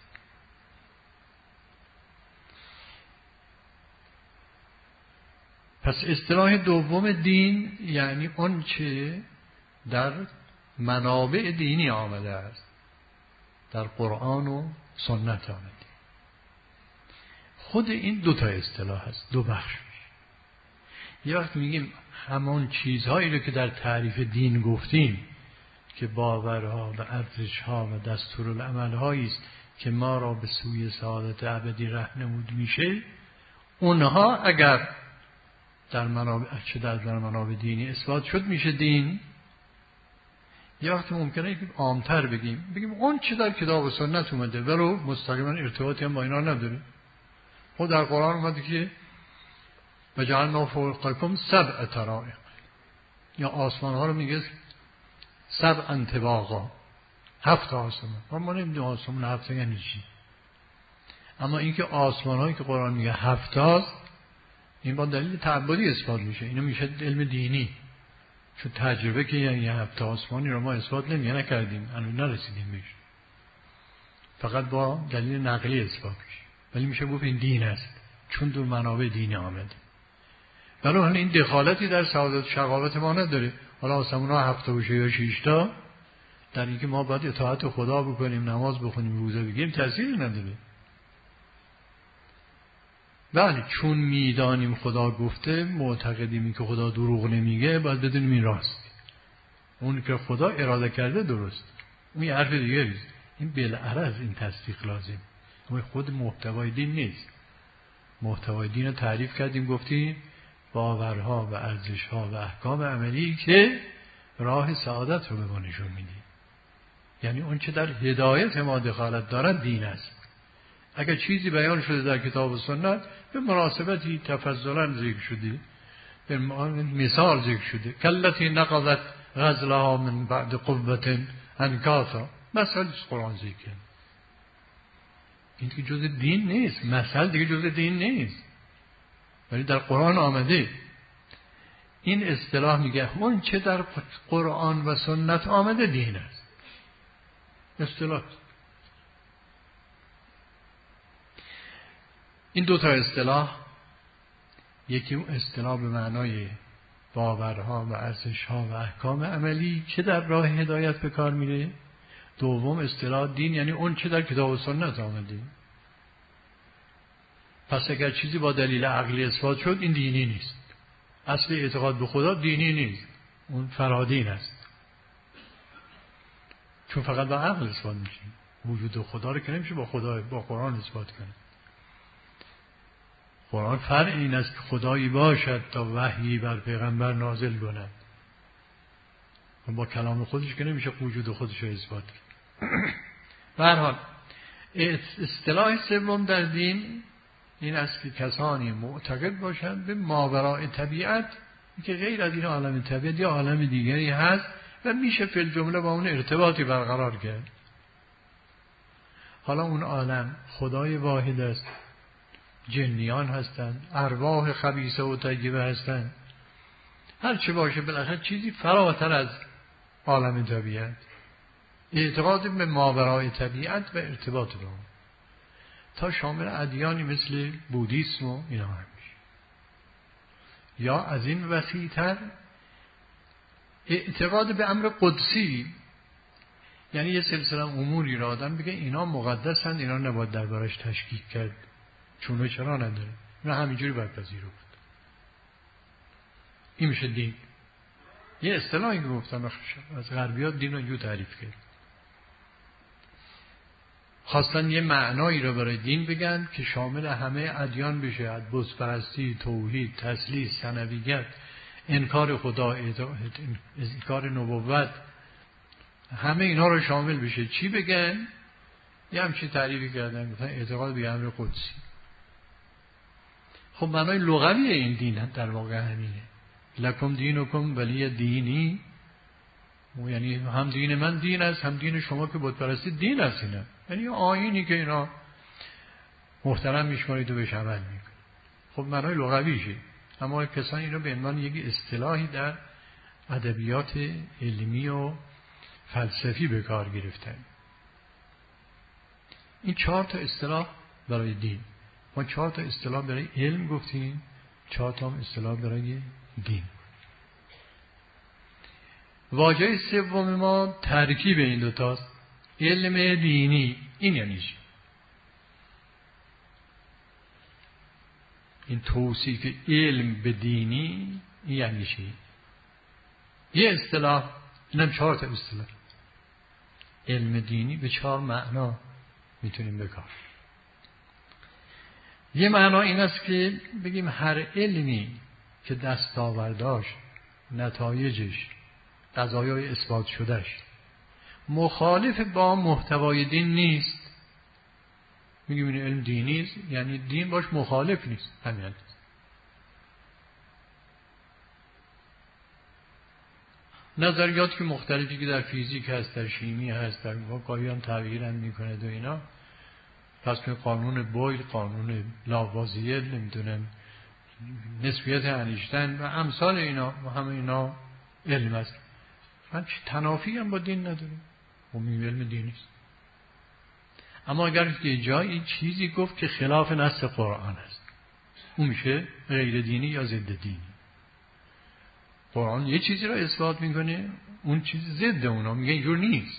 پس اصطلاح دوم دین یعنی اون چه در منابع دینی آمده است، در قرآن و سنت آمده. خود این دو تا اصطلاح هست، دو بخش میشه. یه وقت میگیم همون چیزهایی رو که در تعریف دین گفتیم که باورها و ارزشها و دستورالعملهایی است که ما را به سوی سعادت ابدی راهنمود میشه، اونها اگر در منابع چه در منابع دینی اثبات شد میشه دین. یه وقت ممکنه که عامتر بگیم بگیم اون چه در کتاب و سنت اومده ولو مستقیما ارتباطی هم با اینا نداره. خود در قرآن اومده که وجعلنا فوقکم سبع طرائق، یا آسمان ها رو میگه سبع طباقا، هفت آسمان. ما نمیدونیم آسمان هفت یعنی چی، اما اینکه آسمان هایی که قرآن میگه هفت هاست، این با دلیل تعبدی اثبات میشه. اینو میشه علم دینی، چون تجربه که یعنی هفت آسمانی رو ما اثبات نمیگه نکردیم، هنوز نرسیدیم بهش، فقط با دلیل نقلی اثبات میشه. ولی میشه گفت این دین است چون دور منابع دینی آمده. ولی حالا این دخالتی در سعادت شقاوت ما نداره. حالا آسمون ها هفته باشه یا شیشتا، در اینکه ما باید اطاعت خدا بکنیم، نماز بخونیم، روزه بگیریم، تأثیری نداره. بله چون میدانیم خدا گفته، معتقدیم که خدا دروغ نمیگه، باید بدونیم این راست. اون که خدا اراده کرده درست، اون یه حرف دیگه نیست. این بالعرض این تصدیق لازم، اما خود محتوای دین نیست. محتوای دین رو تعریف کردیم، گفتیم باورها و ارزشها و احکام عملی که راه سعادت رو به ما نشون میده. یعنی اون چه در هدایت ما دخالت دارد دین است. اگر چیزی بیان شده در کتاب و سنت به مناسبتی تفضلا ذکر شده، به مثال ذکر شده، کلتی نقضت غزلها من بعد قوة انکاثا، مثال قرآن ذکر. این که جز دین نیست، مثال دیگه جز دین نیست، ولی در قرآن آمده. این اصطلاح میگه اون چه در قرآن و سنت آمده دین است. اصطلاح این دو تا اصطلاح، یکی اصطلاح به معنای باورها و ارزشها و احکام عملی که در راه هدایت به کار میره. دوم اصطلاح دین یعنی اون چه در کتاب و سنت آمده. پس اگر چیزی با دلیل عقلی اثبات شد این دینی نیست. اصل اعتقاد به خدا دینی نیست، اون فرادین است، چون فقط با عقل اثبات میشه. وجود خدا رو که نمیشه با خدا با قرآن اثبات کنه. قرآن فرع این است که خدایی باشد تا وحیی بر پیغمبر نازل کند، و با کلام خودش که نمیشه وجود خودش رو اثبات کنه. به هر حال اصطلاح سوم در دین این است که کسانی معتقد باشند به ماوراء طبیعت، که غیر از این عالم طبیعت یا عالم دیگری هست و میشه فی الجمله با اون ارتباطی برقرار کرد. حالا اون عالم خدای واحد است، جنیان هستند، ارواح خبیثه و طیبه هستند، هر چه باشه بالاخره چیزی فراتر از عالم طبیعت. اعتقاد به ماوراء طبیعت و ارتباط با اون تا شامل ادیانی مثل بودیسم و اینا هم میشه. یا از این وسیع‌تر اعتقاد به امر قدسی، یعنی یه سلسله اموری را آدم بگه اینا مقدسند، اینا نباید دربارش تشکیک کرد، چونه چرا نداره، اینا همینجوری باید پذیرفت. این میشه دین. یه اصطلاحی گفتم از غربی‌ها دین رو جو تعریف کرد. خواستن یه معنایی رو برای دین بگن که شامل همه ادیان بشه، از بت پرستی، توحید، تثلیث، ثنویت، انکار خدا، انکار نبوت، همه اینا رو شامل بشه. چی بگن؟ یه همچین تعریفی کردن، مثلا اعتقاد به امر قدسی. خب معنای لغوی این دین در واقع همینه. لکم دینکم ولی دینی، یعنی هم دین من دین است، هم دین شما که بت پرستی دین است. اینا یعنی آیینی که اینا محترم میشمارید و بهش عمل میکنید. خب معنای لغویشه، اما کسانی اینو به عنوان یک اصطلاحی در ادبیات علمی و فلسفی به کار گرفتن. این چهار تا اصطلاح برای دین. ما چهار تا اصطلاح برای علم گفتیم، چهار تا اصطلاح برای دین. واژه سوم ما ترکیب این دو تاست. علم دینی این یعنی چی؟ این توصیف علم به دینی این یعنی چی؟ یه اصطلاح، اینم چهار تا اصطلاح. علم دینی به چهار معنا میتونیم بکار. یه معنا این است که بگیم هر علمی که دستاورداش، نتایجش، قضایای اثبات شدهش مخالف با محتوای دین نیست، میگیم این علم دینی است، یعنی دین باش مخالف نیست. همین نظریات که مختلفی که در فیزیک هست، در شیمی هست، در گاهی هم تغییر هم میکنه و اینا، پس به قانون بویل، قانون لاوازیه، نمیدونم نسبیت انیشتین و امثال اینا و همه اینا علم است. من تنافی هم با دین نداریم، و می علم دینی است. اما اگر یه جایی چیزی گفت که خلاف نص قرآن است، اون میشه غیر دینی یا ضد دینی. قرآن یه چیزی رو اثبات میکنه، اون چیز ضد اونا میگه اینجور نیست.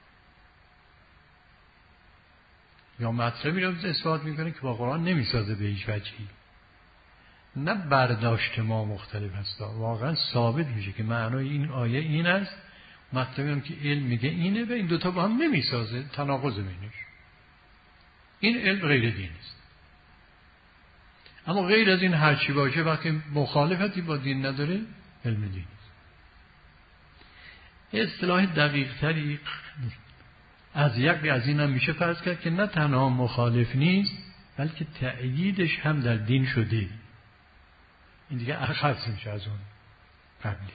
یا مطلبی رو اثبات میکنه که با قرآن نمیسازه به هیچ وجهی. نه برداشت ما مختلف هست، واقعا ثابت میشه که معنای این آیه این است، مطلبی هم که علم میگه اینه و این دوتا با هم نمیسازه، تناقض بینش. این علم غیر دین است. اما غیر از این هر چی باشه وقتی مخالفتی با دین نداره، علم دین است. اصطلاح دقیق تری از یک از این هم میشه فرض کرد که نه تنها مخالف نیست، بلکه تأییدش هم در دین شده. این دیگه اخص میشه از اون قبلی.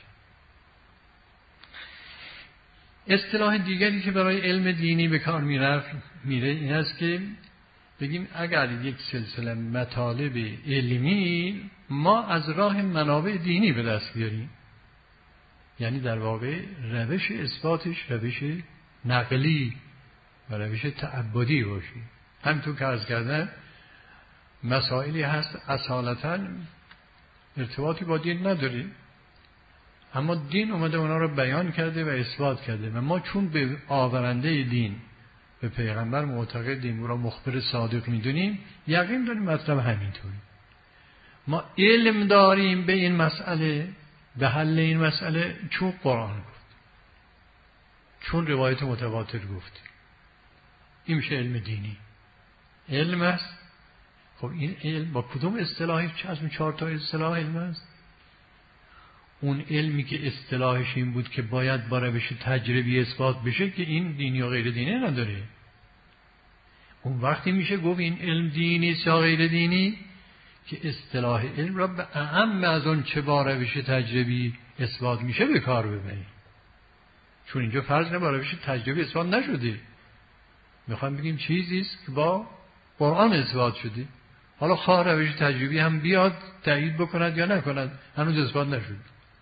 اصطلاح دیگری که برای علم دینی به کار میره این است که بگیم اگر یک سلسله مطالب علمی ما از راه منابع دینی به دست بیاریم، یعنی در واقع روش اثباتش روش نقلی و روش تعبدی باشه. همینطور که عرض کردم مسائلی هست اصالتاً ارتباطی با دین نداره، اما دین اومده اونا رو بیان کرده و اثبات کرده و ما چون به آورنده دین، به پیغمبر معتقدیم، او را مخبر صادق میدونیم، یقین داریم مطلب همینطوری. ما علم داریم به این مسئله، به حل این مسئله، چون قرآن گفت، چون روایت متواتر گفت. این میشه علم دینی. علم است. خب این علم با کدوم اصطلاحی؟ چه از اون چهار تا اصطلاح علم است؟ اون علمی که اصطلاحش این بود که باید با روش تجربی اثبات بشه که این دینی و غیر دینی نداره. اون وقتی میشه گفت این علم دینی است یا غیر دینی که اصطلاح علم را به اعم از اون چه با روش تجربی اثبات میشه به کار ببریم. چون اینجا فرض نه با روش تجربی اثبات نشده، میخوام بگیم چیزی است که با قرآن اثبات شده. حالا خواه روش تجربی هم بیاد تایید بکند یا نکند، هنوز اثبات نشد.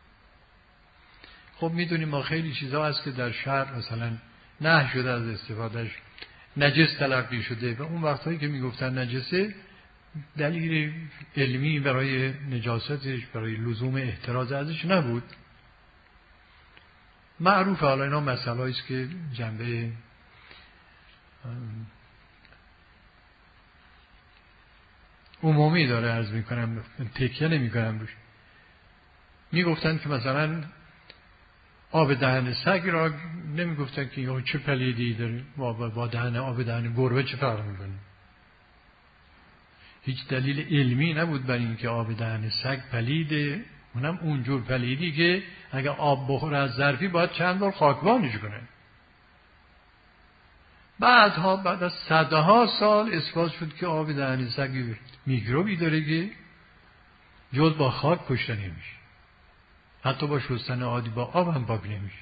خب میدونیم ما خیلی چیزا هست که در شرع مثلا نهی شده از استفادهش، نجس تلقی شده و اون وقتایی که میگفتن نجسه دلیل علمی برای نجاستش، برای لزوم احتراز ازش نبود. معروف حالا اینا مسئله است که جنبه عمومی داره، عرض میکنم تکیه نمی کنم روش. میگفتن که مثلا آب دهن سگ را نمی گفتن که یا چه پلیدی داره با, با دهن آب دهن گربه چه فرق میکنه. هیچ دلیل علمی نبود برای اینکه آب دهن سگ پلیده، اونم اونجور پلیدی که اگه آب بخوره از ظرفی باید چند بار خاکبانش کنه. بعدها بعد از صدها سال اثبات شد که آب دهن سگ میکروبی داره که جز با خاک کشته نمیشه، حتی با شستن عادی با آب هم پاک نمیشه.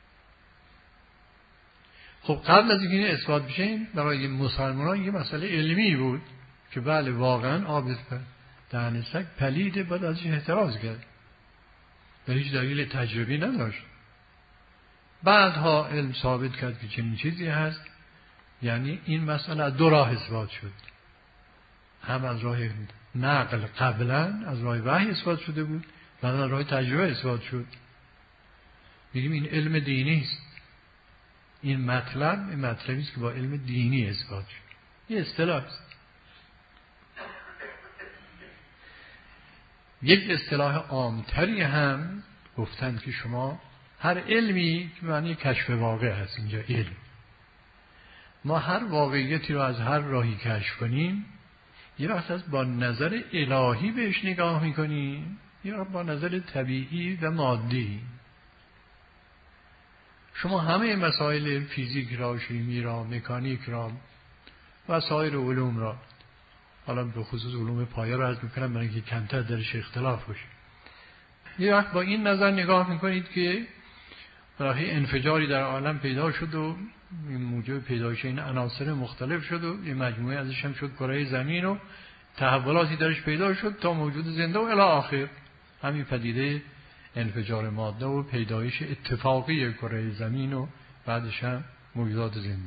خب قبل از اینکه این اثبات بشه برای مسلمانان یه مسئله علمی بود که بله واقعا آب دهن سگ پلیده، بعد ازش احتراز کرد و هیچ دلیل تجربی نداشت. بعدها علم ثابت کرد که چنین چیزی هست، یعنی این مسئله از دو راه اثبات شد، هم از راه نقل قبلا از راه وحی اثبات شده بود، بعد از راه تجربه اثبات شد. میگیم این علم دینی است، این مطلب این مطلبی است که با علم دینی اثبات شد. یه اصطلاح است. یک اصطلاح عامتری هم گفتند که شما هر علمی که معنی کشف واقع هست، اینجا علم، ما هر واقعیتی رو از هر راهی کشف کنیم، یه وقت از با نظر الهی بهش نگاه میکنیم، یه وقت با نظر طبیعی و مادی. شما همه مسائل فیزیک را، شیمی را، مکانیک را و سایر علوم را، حالا به خصوص علوم پایه را عرض میکنم برای اینکه کمتر درش اختلاف باشه، یه وقت با این نظر نگاه میکنید که برای انفجاری در عالم پیدا شد و موجب پیدایش این عناصر مختلف شد و یه مجموعه ازش هم شد کره زمین و تحولاتی درش پیدا شد تا موجود زنده و الی آخر همین پدیده انفجار ماده و پیدایش اتفاقی کره زمین و بعدش هم موجودات زنده.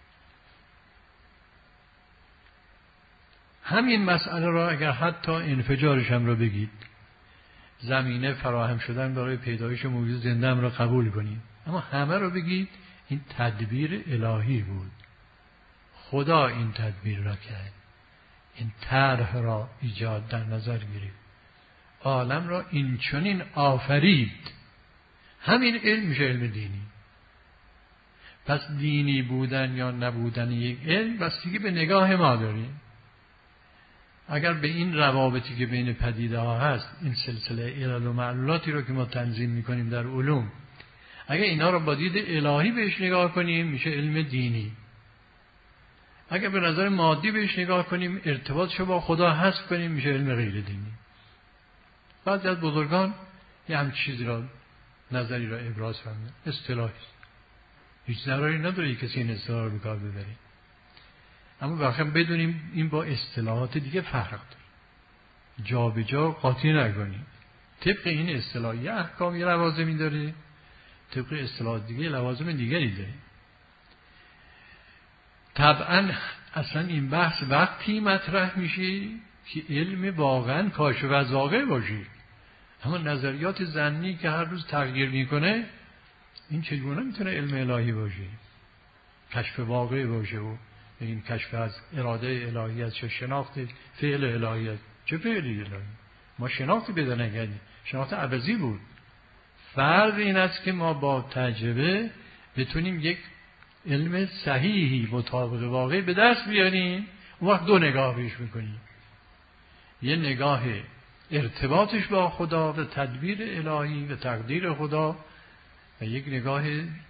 همین مسئله را اگر حتی انفجارش هم را بگید، زمینه فراهم شدن برای پیدایش موجود زنده هم را قبول کنید، اما همه را بگید این تدبیر الهی بود، خدا این تدبیر را کرد، این طرح را ایجاد در نظر گرفت، عالم را این چنین آفرید. همین علم میشه علم دینی. پس دینی بودن یا نبودن یک علم بستگی به نگاه ما داریم. اگر به این روابطی که بین پدیده ها هست، این سلسله علل و معلولاتی رو که ما تنظیم میکنیم در علوم، اگر اینا رو با دید الهی بهش نگاه کنیم میشه علم دینی. اگر به نظر مادی بهش نگاه کنیم، ارتباطشو با خدا حذف کنیم، میشه علم غیر دینی. بعضی از بزرگان یه همچین چیزی را، نظری را ابراز فرمودند، اصطلاحی است، هیچ ضرری نداره کسی این اصطلاح رو به کار ببره، اما واقعا بدونیم این با اصطلاحات دیگه فرق داره، جا به جا قاطی نکنیم. طبق این اصطلاح یه احکام یه لوازمی داره، طبق اصطلاحات دیگه لوازم دیگری داره. طبعا اصلا این بحث وقتی مطرح میشه که علم واقعا کاشف از واقع باشه، اما نظریات ظنی که هر روز تغییر میکنه، این چگونه میتونه علم الهی باشه، کشف واقع باشه و این کشف از اراده الهی است، چه شناخت فعل الهی است، چه فعلی الهی. ما شناختی پیدا نکردیم، شناخت عوضی بود. فرض این است که ما با تجربه بتونیم یک علم صحیحی مطابق واقع به دست بیاریم. اون وقت دو نگاه بهش میکنیم، یه نگاه ارتباطش با خدا و تدبیر الهی و تقدیر خدا، و یک نگاه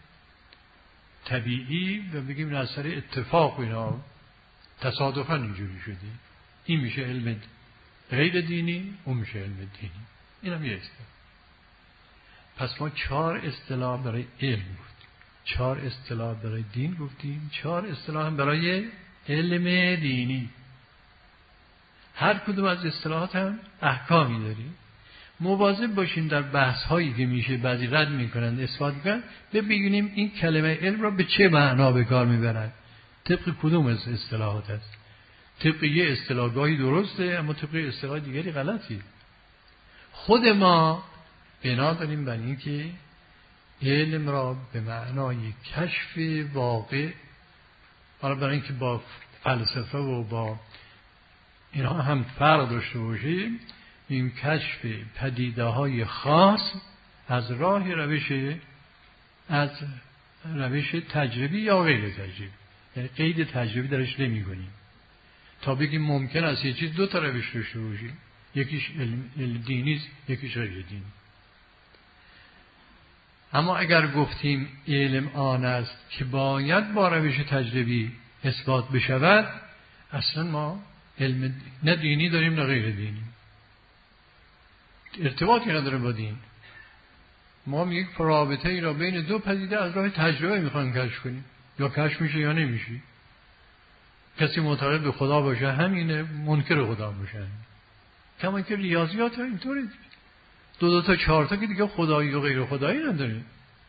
طبیعی و بگیم از سر اتفاق اینا تصادفاً اینجوری شده. این میشه علم غیر دینی، اون میشه علم دینی. این هم یه اصطلاح. پس ما چهار اصطلاح برای علم گفتیم، چهار اصطلاح برای دین گفتیم، چهار اصطلاح هم برای علم دینی. هر کدوم از اصطلاحات هم احکامی داریم. مواظب باشیم در بحث هایی که میشه بعضی رد میکنند اثبات میکنند ببینیم این کلمه علم را به چه معنا به کار میبرند، طبق کدوم از اصطلاحات است. طبق یه اصطلاحگاهی درسته اما طبق اصطلاح دیگری غلطی. خود ما بنا داریم بر این که علم را به معنای کشف واقع، حالا برای اینکه با فلسفه و با اینها هم فرق داشته باشیم، این کشف پدیده های خاص از راه روش از روش تجربی یا غیر تجربی، یعنی قید تجربی درش نمی کنیم تا بگیم ممکن است یه چیز دو تا روش داشته باشه، یکیش علم, علم دینی است، یکیش غیر دینی. اما اگر گفتیم علم آن است که باید با روش تجربی اثبات بشود، اصلا ما علم نه دینی داریم نه غیر دینی، ارتباطی نداره با دین. ما یک رابطه ای را بین دو پدیده از راه تجربه میخوایم کشف کنیم، یا کشف میشه یا نمیشه. کسی معتقد به خدا باشه همینه، منکر خدا باشه همینه. کما که ریاضیات اینطوری دو دو تا چهار تا که دیگه خدایی و غیر خدایی نداره.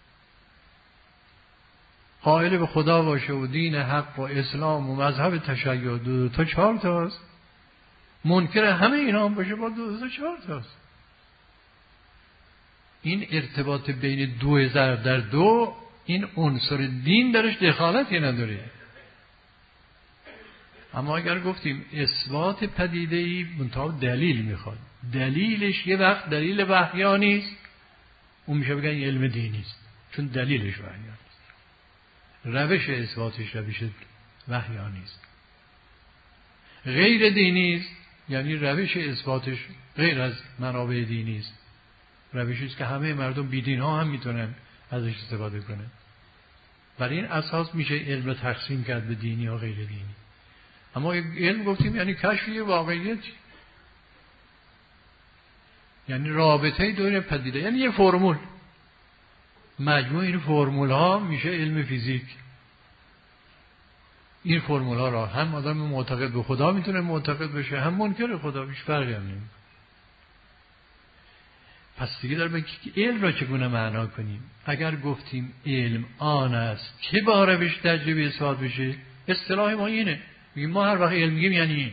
قائل به خدا باشه و دین حق و اسلام و مذهب تشیع دو دو تا چهار تاست، منکر همه اینا هم باشه با دو دو تا چهار تاست. این ارتباط بین دو ضرب در دو، این عنصر دین درش دخالتی نداره. اما اگر گفتیم اثبات پدیده‌ای منتها دلیل میخواد، دلیلش یه وقت دلیل وحیانی است، اون میشه بگن علم دینی است، چون دلیلش وحیانی است. روش اثباتش روش وحیانی است. غیر دینی است، یعنی روش اثباتش غیر از منابع دینی است، روشی است که همه مردم بیدین ها هم میتونن ازش استفاده کنن. برای این اساس میشه علم رو تقسیم کرد به دینی و غیر دینی. اما علم گفتیم یعنی کشف یه واقعیت، یعنی رابطه دور پدیده، یعنی یه فرمول. مجموع این فرمول ها میشه علم فیزیک. این فرمول ها را هم آدم معتقد به خدا میتونه معتقد بشه، هم منکر خدا، هیچ فرقی هم نمیکنه. پس دیگه داره بگیم علم را چگونه معنا کنیم. اگر گفتیم علم آن است که با روش تجربی اثبات بشه، اصطلاح ما اینه. میگیم ما هر وقت علم میگیم یعنی این.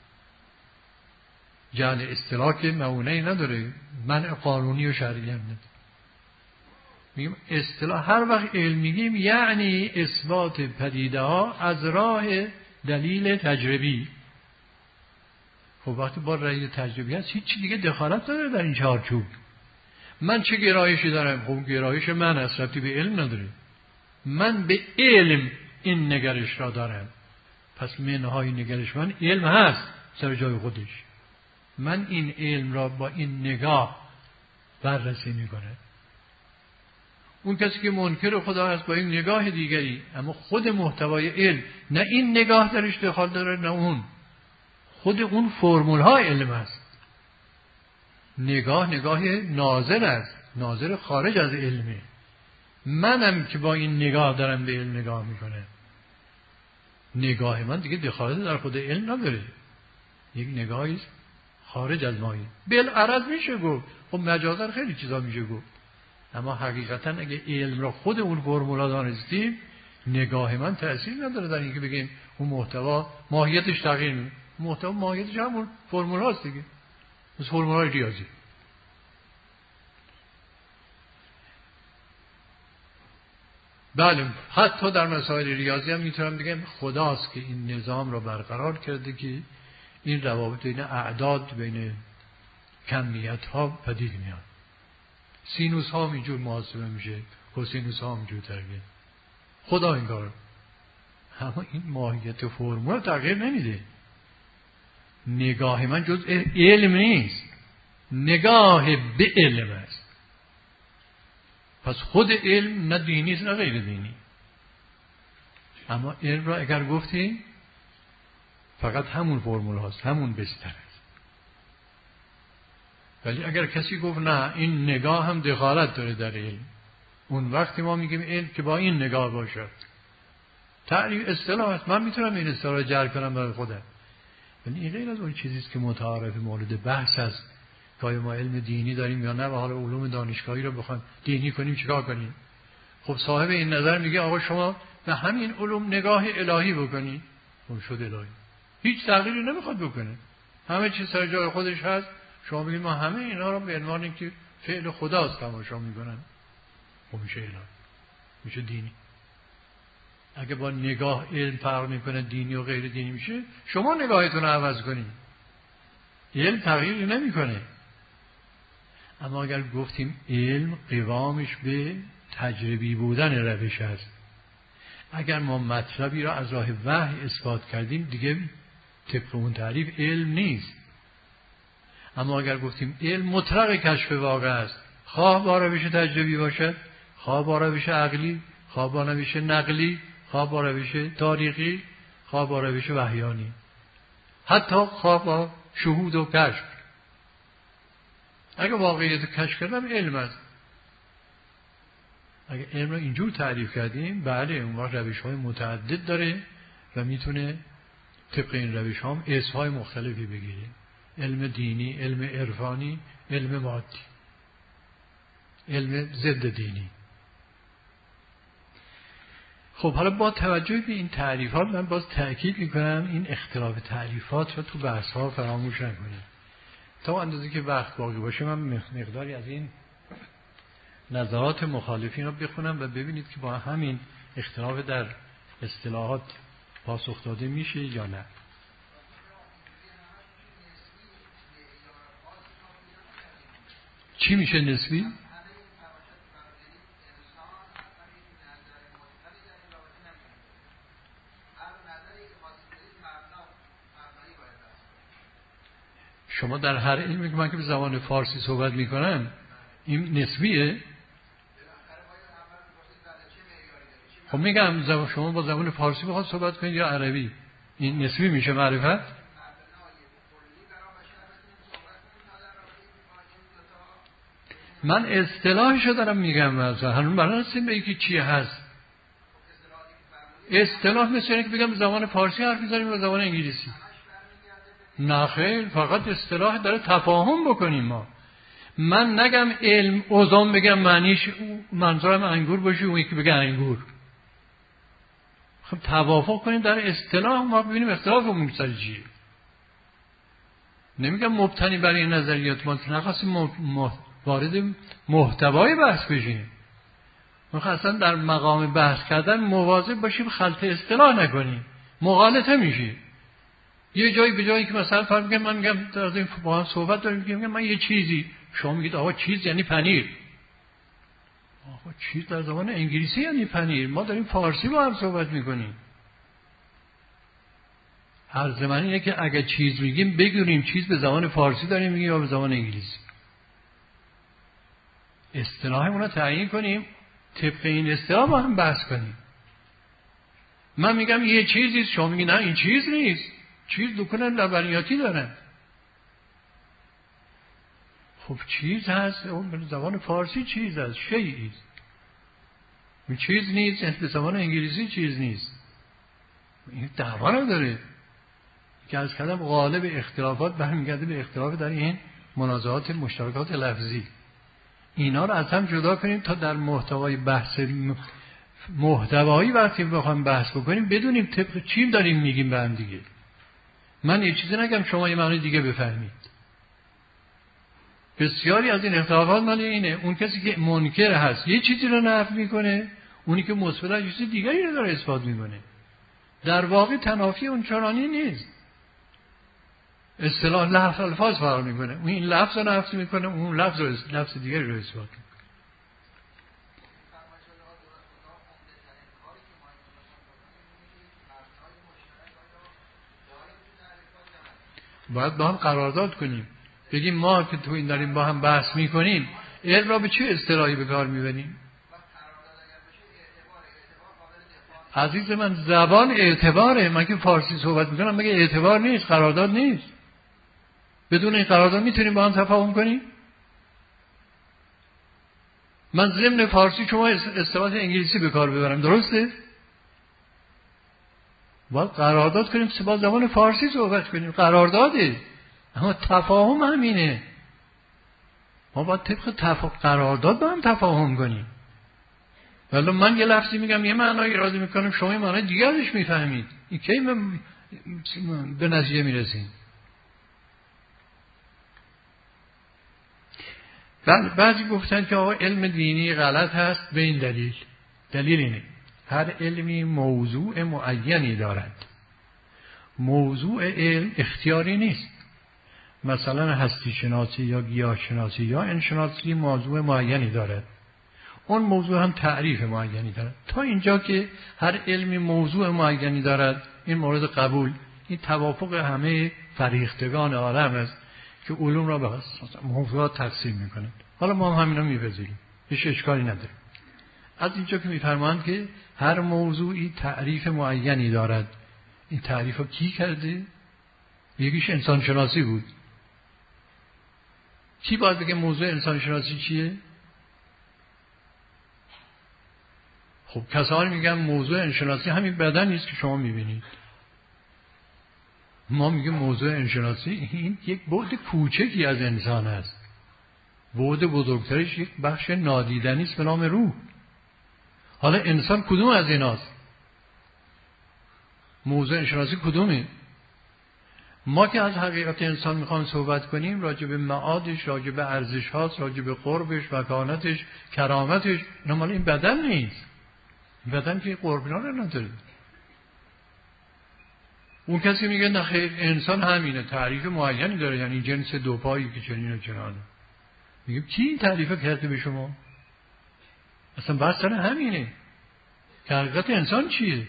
جعل اصطلاح که معنی نداره، منع قانونی و شرعی هم نداره. میگیم اصطلاح هر وقت علم میگیم یعنی اثبات پدیده ها از راه دلیل تجربی. خب وقتی با راه تجربی هست هیچ دیگه دخالت نداره در این چارچوب. من چه گرایشی دارم؟ خب گرایش من است، ربطی به علم نداره. من به علم این نگرش را دارم، پس منهای نگرش من علم هست سر جای خودش. من این علم را با این نگاه بررسی میکنه. اون کسی که منکر خدا هست با این نگاه دیگری، اما خود محتوای علم نه این نگاه درش دخال داره نه اون. خود اون فرمول ها علم است. نگاه نگاه ناظر است، ناظر خارج از علمه. منم که با این نگاه دارم به علم نگاه میکنه. نگاه من دیگه دخالت در خود علم نداره، یک نگاهی خارج از مایه. بالعرض میشه گفت، خب مجازا خیلی چیزا میشه گفت، اما حقیقتا اگه علم را خود اون فرمولا دانستیم، نگاه من تأثیر نداره در اینکه بگیم اون محتوا ماهیتش تغییر میکنه. محتوا ماهیتش همون فرمولاست دیگه، مثل فرمولای ریاضی. بله، حتی در مسائل ریاضی هم میتونم بگم خداست که این نظام را برقرار کرده که این روابط بین اعداد بین کمیت ها پدید میاد. سینوس ها هم اینجور محاسبه میشه، کوسینوس ها هم اینجور تغییر. خدا این کار، اما این ماهیت فرمول تغییر نمیده. نگاه من جز علم نیست، نگاه به علم است. پس خود علم نه دینی است نه غیر دینی. اما علم را اگر گفتیم فقط همون فرمول هاست، همون بستر است. ولی اگر کسی گفت نه این نگاه هم دخالت داره در علم، اون وقتی ما میگیم علم که با این نگاه باشد. تعریف اصطلاح است، من میتونم این اصطلاح را جعل کنم برای خودم، ولی این غیر از اون چیزیست که متعارف مورد بحث است. که ما علم دینی داریم یا نه، و حالا علوم دانشگاهی رو بخوایم دینی کنیم چیکار کنیم؟ خب صاحب این نظر میگه آقا شما به همین علوم نگاه الهی بکنید. خب شد الهی، هیچ تغییری نمیخواد بکنه، همه چیز سر جای خودش هست. شما بگید ما همه اینا رو به عنوان اینکه فعل خداست تماشا میکنن، خب میشه الهی، میشه دینی. اگه با نگاه علم فرق میکنه دینی و غیر دینی میشه، شما نگاهتون رو عوض کنید، علم تغییری نمیکنه. اما اگر گفتیم علم قوامش به تجربی بودن روش است. اگر ما مطلبی را از راه وحی اثبات کردیم دیگه طبق اون تعریف علم نیست. اما اگر گفتیم علم مطلق کشف واقع است، خواه با روش تجربی باشد، خواه با روش عقلی، خواه با روش نقلی، خواه با روش تاریخی، خواه با روش وحیانی، حتی خواه با شهود و کشف، اگر واقعیت کشف کردم علم است. اگر علم رو اینجور تعریف کردیم، بله اون وقت روش های متعدد داره و میتونه طبق این روش ها هم اسم های مختلفی بگیره. علم دینی، علم عرفانی، علم مادی، علم ضد دینی. خب حالا با توجه به این تعریفات من باز تأکید میکنم این اختلاف تعریفات رو تو بحث ها فراموش نکنید. تا اندازه که وقت باقی باشه من مقداری از این نظرات مخالفین رو بخونم و ببینید که با همین اختلاف در اصطلاحات پاسخ داده میشه یا نه. چی میشه نسبی؟ شما در هر علمی که من که به زبان فارسی صحبت میکنم این نسبیه؟ خب میگم شما با زبان فارسی بخواد صحبت کنید یا عربی، این نسبی میشه معرفت؟ من اصطلاحشو دارم میگم، مثلا هنوز برنامه‌ریزی به اینکه چی هست. اصطلاح مثل اینه که بگم زبان فارسی حرف میزنیم با زبان انگلیسی. نه خیر، فقط اصطلاح داره تفاهم بکنیم ما. من نگم علم اوزام بگم معنیش منظورم انگور باشه، اون یکی بگه انگور. خب توافق کنیم در اصطلاح، ما ببینیم اختلافمون سر چیه. نمیگم مبتنی بر این نظریات، ما نخواستیم وارد محتوای بحث بشیم. ما اصلا در مقام بحث کردن مواظب باشیم خلط اصطلاح نکنیم، مغالطه میشه. یه جایی به جایی که مثلا فرض کنم من میگم در این با هم صحبت داریم میگم من یه چیزی، شما میگید آقا چیز یعنی پنیر. آقا چیز در زبان انگلیسی یعنی پنیر، ما داریم فارسی با هم صحبت میکنیم. هر زمانی اینه که اگه چیز میگیم بگیریم چیز به زبان فارسی داریم میگیم یا به زبان انگلیسی. اصطلاحمون رو تعیین کنیم، طبق این اصطلاح با هم بحث کنیم. من میگم یه چیزی، شما میگی نه این چیز نیست، چیز دکان لبنیاتی دارن. خب چیز هست، اون به زبان فارسی چیز هست، شیئی است. این چیز نیست، به زبان انگلیسی چیز نیست. این دعوا نداره. که از کلام غالب اختلافات برمیگرده به اختلاف در این منازعات مشترکات لفظی. اینا رو از هم جدا کنیم تا در محتوای بحث محتوایی وقتی بخوام بحث بکنیم بدونیم طبق چی داریم میگیم به هم دیگه. من یه چیزی نگم شما یه معنی دیگه بفهمید. بسیاری از این اختلافات مال اینه، اون کسی که منکر هست یه چیزی رو نفی میکنه، اونی که مثبت چیز دیگری رو داره اثبات میکنه. در واقع تنافی اون چنانی نیست. اصطلاح لفظ الفاظ فرق میکنه، اون این لفظ رو نفی میکنه، اون لفظ رو لفظ دیگری رو اثبات میکنه. باید با هم قرارداد کنیم، بگیم ما که تو این داریم با هم بحث میکنیم علم را به چه اصطلاحی به کار میبریم. عزیز من زبان اعتباره، من که فارسی صحبت میکنم مگه اعتبار نیست، قرارداد نیست؟ بدون این قرارداد میتونیم با هم تفاهم کنیم؟ من ضمن فارسی شما اصطلاح انگلیسی به کار ببرم، درسته؟ باید قرارداد کنیم، با زبان فارسی صحبت کنیم، قرارداده. اما تفاهم همینه، ما باید طبق تفاهم قرارداد با هم تفاهم کنیم. ولی من یه لفظی میگم یه معنایی اراده میکنم، شما یه معنای دیگرش میفهمید، این کی به نتیجه میرسیم؟ بعضی گفتن که آقا علم دینی غلط هست به این دلیل. دلیل اینه هر علمی موضوع معینی دارد. موضوع علم اختیاری نیست. مثلا هستی شناسی یا گیاه شناسی یا انشناسی موضوع معینی دارد. اون موضوع هم تعریف معینی دارد. تا اینجا که هر علمی موضوع معینی دارد، این مورد قبول، این توافق همه فریختگان عالم است که علوم را به موضوعات تقسیم میکنند. حالا ما هم همینا میپذیریم، هیچ اشکالی نداره. از اینجا که میفرمایند که هر موضوعی تعریف معینی دارد، این تعریف رو کی کرده؟ یکیش انسان شناسی بود. کی باید بگه موضوع انسان شناسی چیه؟ خب کسانی میگن موضوع انسان شناسی همین بدنی است که شما میبینید. ما میگیم موضوع انسان شناسی این یک بعد کوچکی از انسان است. بعد بزرگترش یک بخش نادیدنی است به نام روح. حالا انسان کدوم از ایناست؟ موضوع انسان شناسی کدومه؟ ما که از حقیقت انسان میخوایم صحبت کنیم، راجع به معادش، راجع به ارزش‌هاش، راجع به قربش، مکانتش، کرامتش، اینا مال این بدن نیست. بدن که قربینا رو نداره. اون کسی میگه نه خیر انسان همینه، تعریف معینی داره، یعنی جنس دو پایی که چنین و چنانه. میگم کی این تعریف کرده به شما؟ اصلا بحث سر همینه که حقیقت انسان چیه.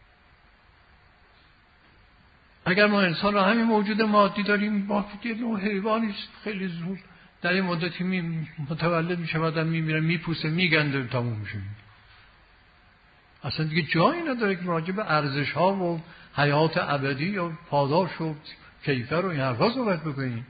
اگر ما انسان را همین موجود مادی داریم، با یه نوع حیوانی خیلی زود در این مدتی می متولد میشه، بعدم میمیره، میپوسه، میگنده، تموم میشه. اصلا دیگه جایی نداره که راجع به ارزش ها و حیات ابدی یا پاداش و کیفر و این حرفا صحبت بکنیم.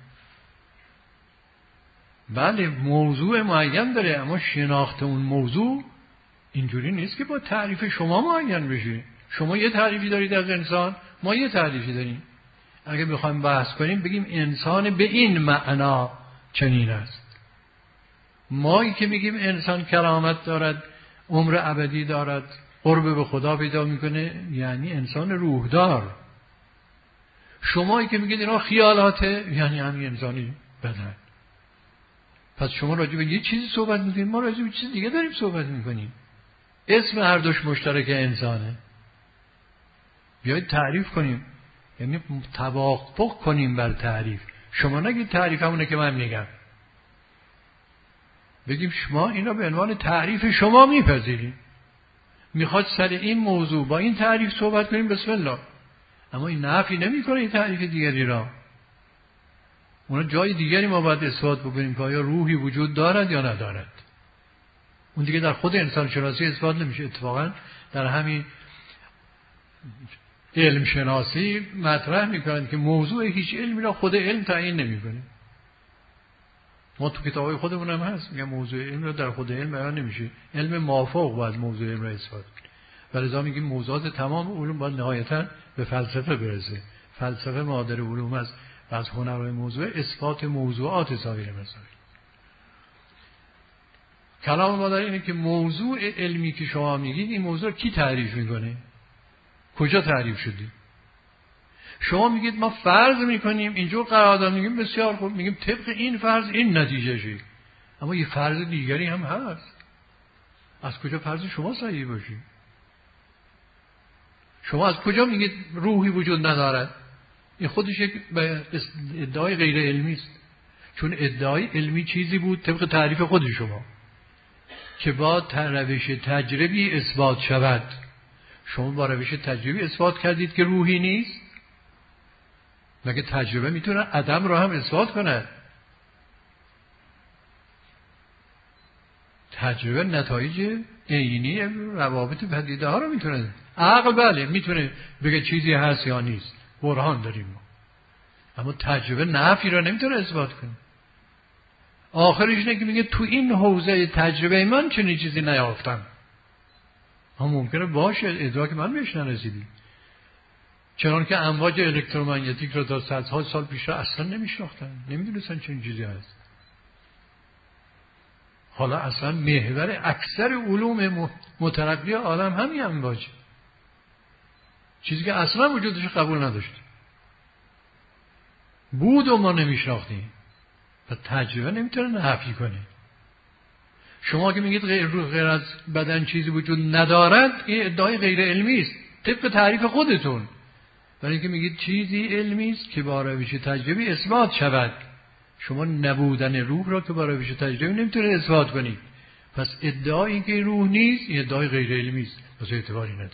بله موضوع معین داره، اما شناخت اون موضوع اینجوری نیست که با تعریف شما معین بشه. شما یه تعریفی دارید از انسان، ما یه تعریفی داریم. اگه بخوایم بحث کنیم بگیم انسان به این معنا چنین است. مایی که میگیم انسان کرامت دارد، عمر ابدی دارد، قرب به خدا پیدا میکنه، یعنی انسان روحدار. شمایی که میگید اینا خیالاته، یعنی همین انسانی بدن. پس شما راجع به یه چیزی صحبت میکنید، ما راجع به چیز دیگه داریم صحبت میکنیم. اسم هر دوش مشترک انسانه. بیایید تعریف کنیم، یعنی توافق کنیم بر تعریف. شما نگید تعریف همونه که من میگم، بگیم شما اینا به عنوان تعریف شما میپذیرید. میخواد سر این موضوع با این تعریف صحبت کنیم، بسم الله. اما این نفی نمیکنه این تعریف دیگری را. اونا جای دیگری ما باید اثبات بکنیم که آیا روحی وجود دارد یا ندارد. اون دیگه در خود انسان شناسی اثبات نمیشه. اتفاقا در همین علم شناسی مطرح میکنند که موضوع هیچ علمی را خود علم تعیین نمیکنه. ما تو کتابای خودمون هم هست میگه موضوع علم را در خود علم بیان نمیشه. علم موافق باید موضوع علم را اثبات کنه. ولذا میگیم موضوعات تمام علوم باید نهایتا به فلسفه برسه. فلسفه مادر علوم است و از هنرهای موضوع اثبات موضوعات سایر مسائل. کلام ما در اینه که موضوع علمی که شما میگید این موضوع کی تعریف میکنه؟ کجا تعریف شده؟ شما میگید ما فرض میکنیم اینجور قرار دادیم، میگیم بسیار خوب، میگیم طبق این فرض این نتیجه شه. اما یه فرض دیگری هم هست. از کجا فرض شما صحیح باشه؟ شما از کجا میگید روحی وجود ندارد؟ این خودش یک ادعای غیر علمی است. چون ادعای علمی چیزی بود طبق تعریف خود شما که با روش تجربی اثبات شود. شما با روش تجربی اثبات کردید که روحی نیست. مگه تجربه میتونه عدم رو هم اثبات کنه؟ تجربه نتایج عینی روابط پدیده ها رو میتونه. عقل بله میتونه بگه چیزی هست یا نیست، برهان داریم ما. اما تجربه نفی رو نمیتونه اثبات کنه. آخرش اینه که میگه تو این حوزه تجربه من چنین چیزی نیافتم. هم ممکنه باشه، ادراک من بهش نرسیدی. چنان که امواج الکترومغناطیک رو تا صدها سال پیش را اصلا نمیشناختن، نمیدونستن چنین چیزی هست. حالا اصلا محور اکثر علوم مترقی عالم همین امواج، چیزی که اصلا وجودش قبول نداشت بود و ما نمیشناختیم. و تجربه نمیتونه نفی کنه. شما که میگید غیر روح غیر از بدن چیزی وجود ندارد، این ادعای غیر علمی است طبق تعریف خودتون. برای اینکه میگید چیزی علمی است که با روش تجربی اثبات شود. شما نبودن روح را که با روش تجربی نمیتونه اثبات کنید. پس ادعای که روح نیست این ادعای غیر علمی است، پس اعتباری نداره.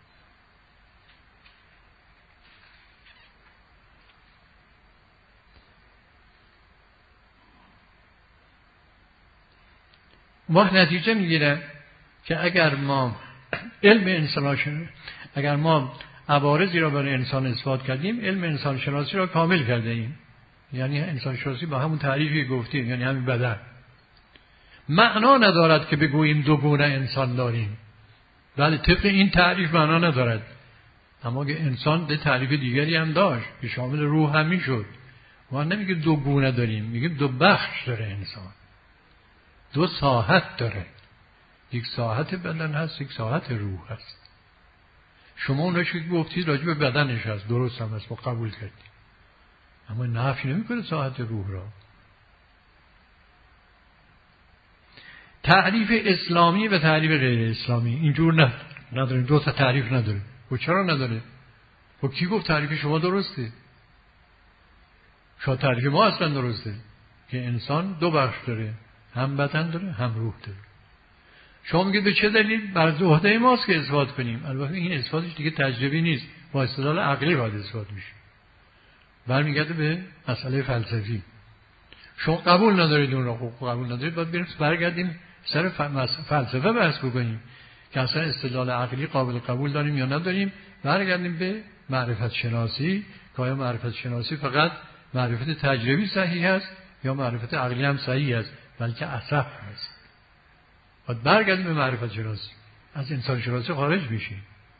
ما نتیجه میگیره که اگر ما علم انسان شناسی، اگر ما عوارضی را برای انسان اثبات کردیم، علم انسان شناسی را کامل کرده ایم. یعنی انسان شناسی با همون تعریفی گفتیم، یعنی همین بدن، معنا ندارد که بگوییم دو گونه انسان داریم. بله طبق این تعریف معنا ندارد، اما که انسان ده تعریف دیگری هم داشت که شامل روح هم میشد. ما نمیگیم دو گونه داریم، میگیم دو بخش داره انسان، دو ساحت داره، یک ساحت بدن هست، یک ساحت روح هست. شما اونش که گفتید راجع به بدنش هست، درست هم هست، ما قبول کردیم، اما نفی نمیکنه ساحت روح را. تعریف اسلامی و تعریف غیر اسلامی اینجور نداریم، دو تا تعریف نداره. و چرا نداره؟ و کی گفت تعریف شما درسته؟ شاید تعریف ما اصلا درسته که انسان دو بخش داره، هم بدن داره هم روح داره. شما میگید به چه دلیل؟ بر عهده ماست که اثبات کنیم. البته این اثباتش دیگه تجربی نیست، با استدلال عقلی باید اثبات میشه. برمیگرده به مسئله فلسفی. شما قبول ندارید اون رو، قبول ندارید، باید بریم برگردیم سر فلسفه بحث بکنیم که اصلا استدلال عقلی قابل قبول داریم یا نداریم. برگردیم به معرفت شناسی که آیا معرفت شناسی فقط معرفت تجربی صحیح است یا معرفت عقلی هم صحیح است، بلکه اصح است. باید برگردیم به معرفت شناسی، از انسان شناسی خارج میشیم.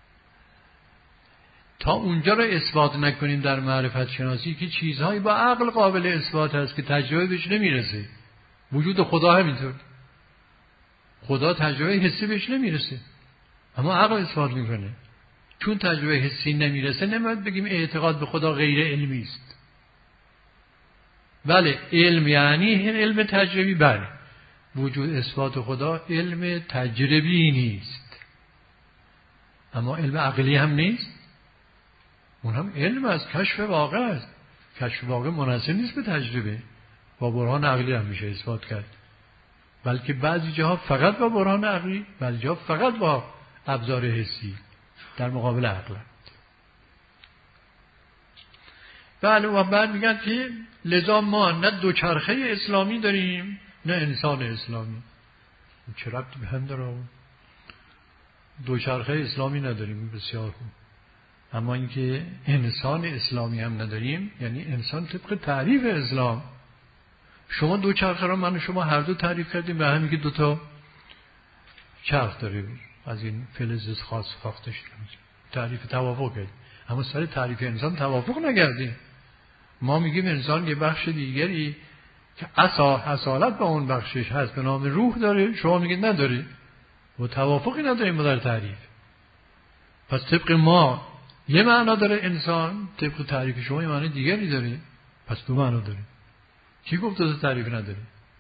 تا اونجا رو اثبات نکنیم در معرفت شناسی که چیزهایی با عقل قابل اثبات است که تجربه بهش نمیرسه. وجود خدا همینطور، خدا تجربه حسی بهش نمیرسه، اما عقل اثبات میکنه. چون تجربه حسی نمیرسه نمیاد بگیم اعتقاد به خدا غیر علمی است. بله علم یعنی علم تجربی، بله وجود اثبات خدا علم تجربی نیست، اما علم عقلی هم نیست. اون هم علم است، کشف واقع است. کشف واقع منحصر نیست به تجربه، با برهان عقلی هم میشه اثبات کرد، بلکه بعضی جاها فقط با برهان عقلی، بعضی جاها فقط با ابزار حسی در مقابل عقل. بله و بعد میگن که لذا ما نه دوچرخه اسلامی داریم نه انسان اسلامی. چه ربطی به هم داره؟ دوچرخه اسلامی نداریم، بسیار خوب، اما اینکه انسان اسلامی هم نداریم، یعنی انسان طبق تعریف اسلام. شما دو چرخ را من و شما هر دو تعریف کردیم به همین که دو تا چرخ داره، از این فلز خاص ساخته شده، تعریف توافق کردیم، اما سر تعریف انسان توافق نکردیم. ما میگیم انسان یه بخش دیگری که اصا اصالت با اون بخشش هست به نام روح داره، شما میگید نداره و توافقی نداریم در تعریف. پس طبق ما یه معنا داره انسان، طبق تعریف شما یه معنی دیگری داره، پس دو معنا داره. کی گفت دو تعریف نداره؟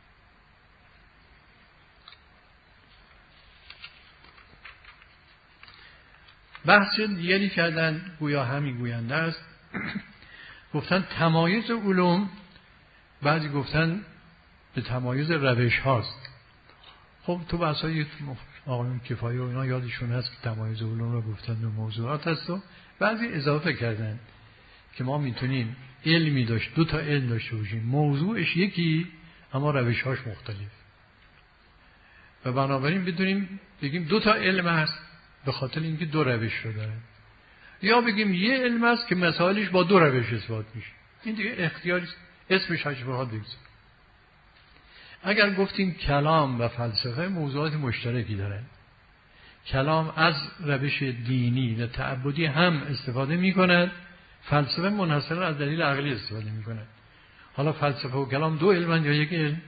بحث دیگری کردن، گویا همین گوینده است. گفتن تمایز علوم، بعضی گفتن به تمایز روش هاست. خب تو بحثای آقایون کفایی و اینا یادشون هست که تمایز علوم رو گفتن دو موضوعات هست و بعضی اضافه کردن که ما میتونیم علمی داشت دو تا علم داشته باشیم، موضوعش یکی اما روش‌هاش مختلف، و بنابراین بدونیم بگیم دو تا علم هست به خاطر اینکه دو روش رو داره، یا بگیم یه علم هست که مسائلش با دو روش اثبات میشه. این دیگه اختیاری اسمش هاش بخواد بگذار. اگر گفتیم کلام و فلسفه موضوعات مشترکی دارن، کلام از روش دینی و تعبدی هم استفاده میکند، فلسفه منحصرا از دلیل عقلی استفاده میکند. حالا فلسفه و کلام دو علمن یا یک علم؟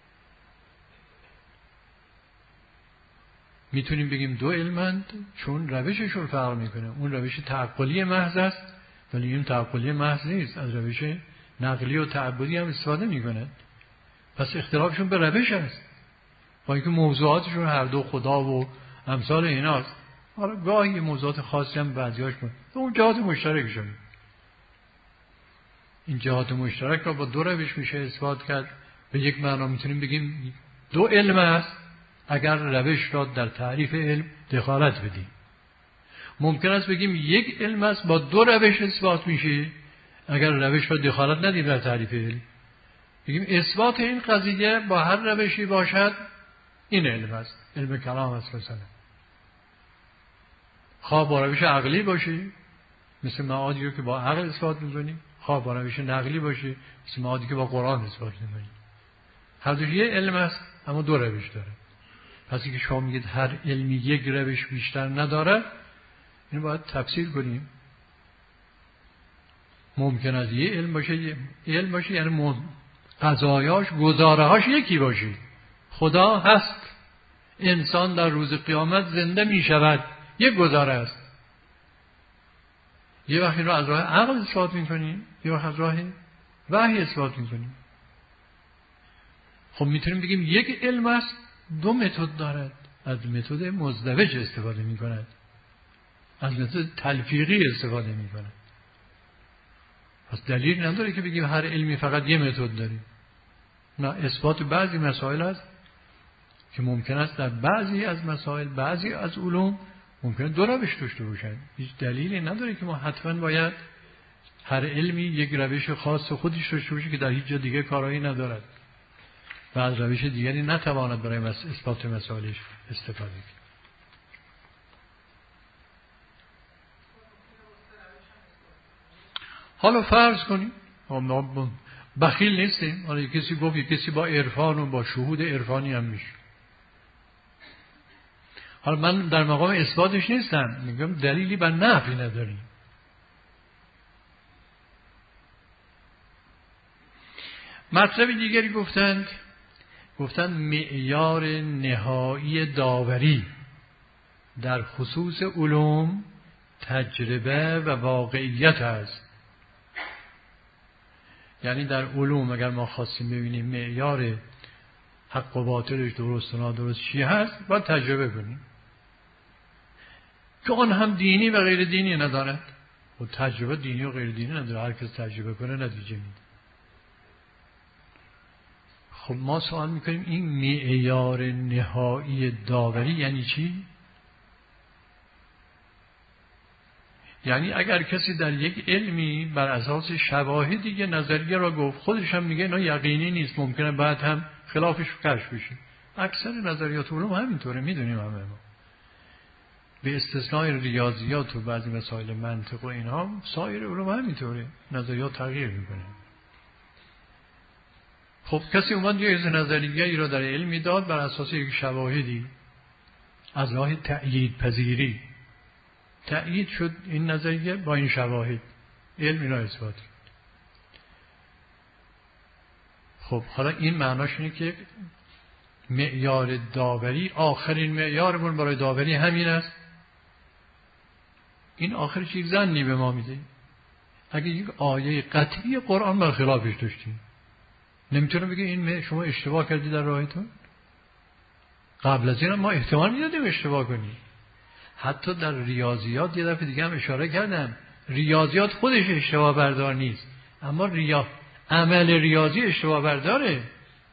میتونیم بگیم دو علمند چون روششون فرق میکنه. اون روش تعقلی محض است ولی این تعقلی محض نیست، از روش نقلی و تعبدی هم استفاده میکنه. پس اختلافشون به روش است، با اینکه موضوعاتشون هر دو خدا و امثال ایناست. حالا گاهی موضوعات خاصی هم بعضیاش کنه، اون جهات مشترکشون. این جهات مشترک را با دو روش میشه اثبات کرد. به یک معنا میتونیم بگیم دو علم است اگر روش را در تعریف علم دخالت بدیم. ممکن است بگیم یک علم است با دو روش اثبات میشه، اگر روش را دخالت ندیم در تعریف علم. بگیم اثبات این قضیه با هر روشی باشد این علم است، علم کلام است مثلا. خواه با روش عقلی باشه مثل معادی رو که با عقل اثبات میکنیم، خواه با روش نقلی باشه مثل معادی که با قرآن اثبات میکنیم. هر دوش یه علم است اما دو روش داره. پس اینکه شما میگید هر علمی یک روش بیشتر نداره، این باید تفسیر کنیم. ممکن است یه علم باشه، یه علم باشه یعنی قضایاش، گزاره هاش یکی باشه. خدا هست، انسان در روز قیامت زنده می شود، یک گزاره است. یه وقتی رو از راه عقل اثبات می کنیم، یه وقت از راه وحی اثبات می کنیم. خب میتونیم بگیم یک علم است دو متد دارد، از متد مزدوج استفاده می کند، از متد تلفیقی استفاده می کند. پس دلیل نداره که بگیم هر علمی فقط یه متد داریم. نه، اثبات بعضی مسائل است که ممکن است در بعضی از مسائل، بعضی از علوم ممکن دو روش داشته باشد. هیچ دلیلی نداره که ما حتما باید هر علمی یک روش خاص خودش داشته باشه که در هیچ جا دیگه کارایی ندارد و از روش دیگری نتواند برای اثبات مسائلش استفاده کنه. حالا فرض کنیم ما بخیل نیستیم، حالا کسی گفت کسی با عرفان و با شهود عرفانی هم میشه. حالا من در مقام اثباتش نیستم، میگم دلیلی بر نفی نداریم. مطلب دیگری گفتند، گفتند معیار نهایی داوری در خصوص علوم تجربه و واقعیت است. یعنی در علوم اگر ما خواستیم ببینیم معیار حق و باطلش درست و نادرست چی هست، باید تجربه کنیم که آن هم دینی و غیر دینی ندارد. و تجربه دینی و غیر دینی نداره، هر کس تجربه کنه نتیجه میده. خب ما سوال میکنیم این معیار نهایی داوری یعنی چی؟ یعنی اگر کسی در یک علمی بر اساس شواهدی یه نظریه را گفت، خودش هم میگه اینا یقینی نیست، ممکنه بعد هم خلافش کشف بشه. اکثر نظریات علوم همینطوره، میدونیم همه ما. به استثنای ریاضیات و بعضی مسائل منطق و اینها، سایر علوم همینطوره، نظریات تغییر میکنه. خب کسی اومد یه نظریه ای را در علمی داد بر اساس یک شواهدی از راه تأیید پذیری، تأیید شد این نظریه با این شواهد، علم اینا اثبات کرد. خب حالا این معناش اینه که معیار داوری، آخرین معیارمون برای داوری همین است. این آخرش یک ظنی به ما میده. اگه یک آیه قطعی قرآن برخلافش داشتیم، نمیتونه بگه این شما اشتباه کردی در راهتون. قبل از این ما احتمال میدادیم اشتباه کنی. حتی در ریاضیات یه دفعه دیگه هم اشاره کردم، ریاضیات خودش اشتباه بردار نیست، اما ریا عمل ریاضی اشتباه برداره.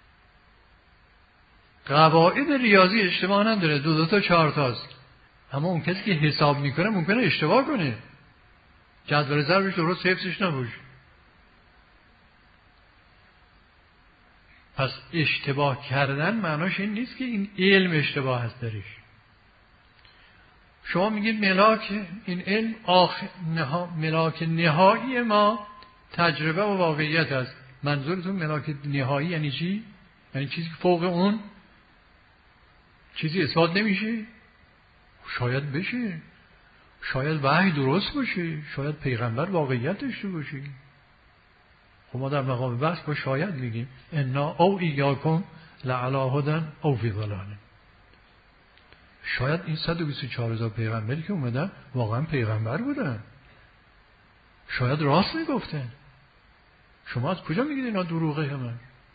قواعد ریاضی اشتباه نداره، دو دو تا چهار تاست، اما اون کسی که حساب میکنه ممکنه اشتباه کنه، جدول ضربش درست حفظش نباشه. پس اشتباه کردن معناش این نیست که این علم اشتباه هست درش. شما میگید ملاک این علم آخر نها... ملاک نهایی ما تجربه و واقعیت است. منظورتون ملاک نهایی یعنی چی؟ یعنی چیزی که فوق اون چیزی اثبات نمیشه؟ شاید بشه، شاید وحی درست باشه، شاید پیغمبر واقعیت داشته باشه. خب ما در مقام بحث با شاید میگیم انا او ایاکم لعلی هدی او فی ضلال. شاید این صد و بیست و چهار هزار پیغمبری که اومدن واقعا پیغمبر بودن، شاید راست میگفتن. شما از کجا میگید اینا دروغه همه؟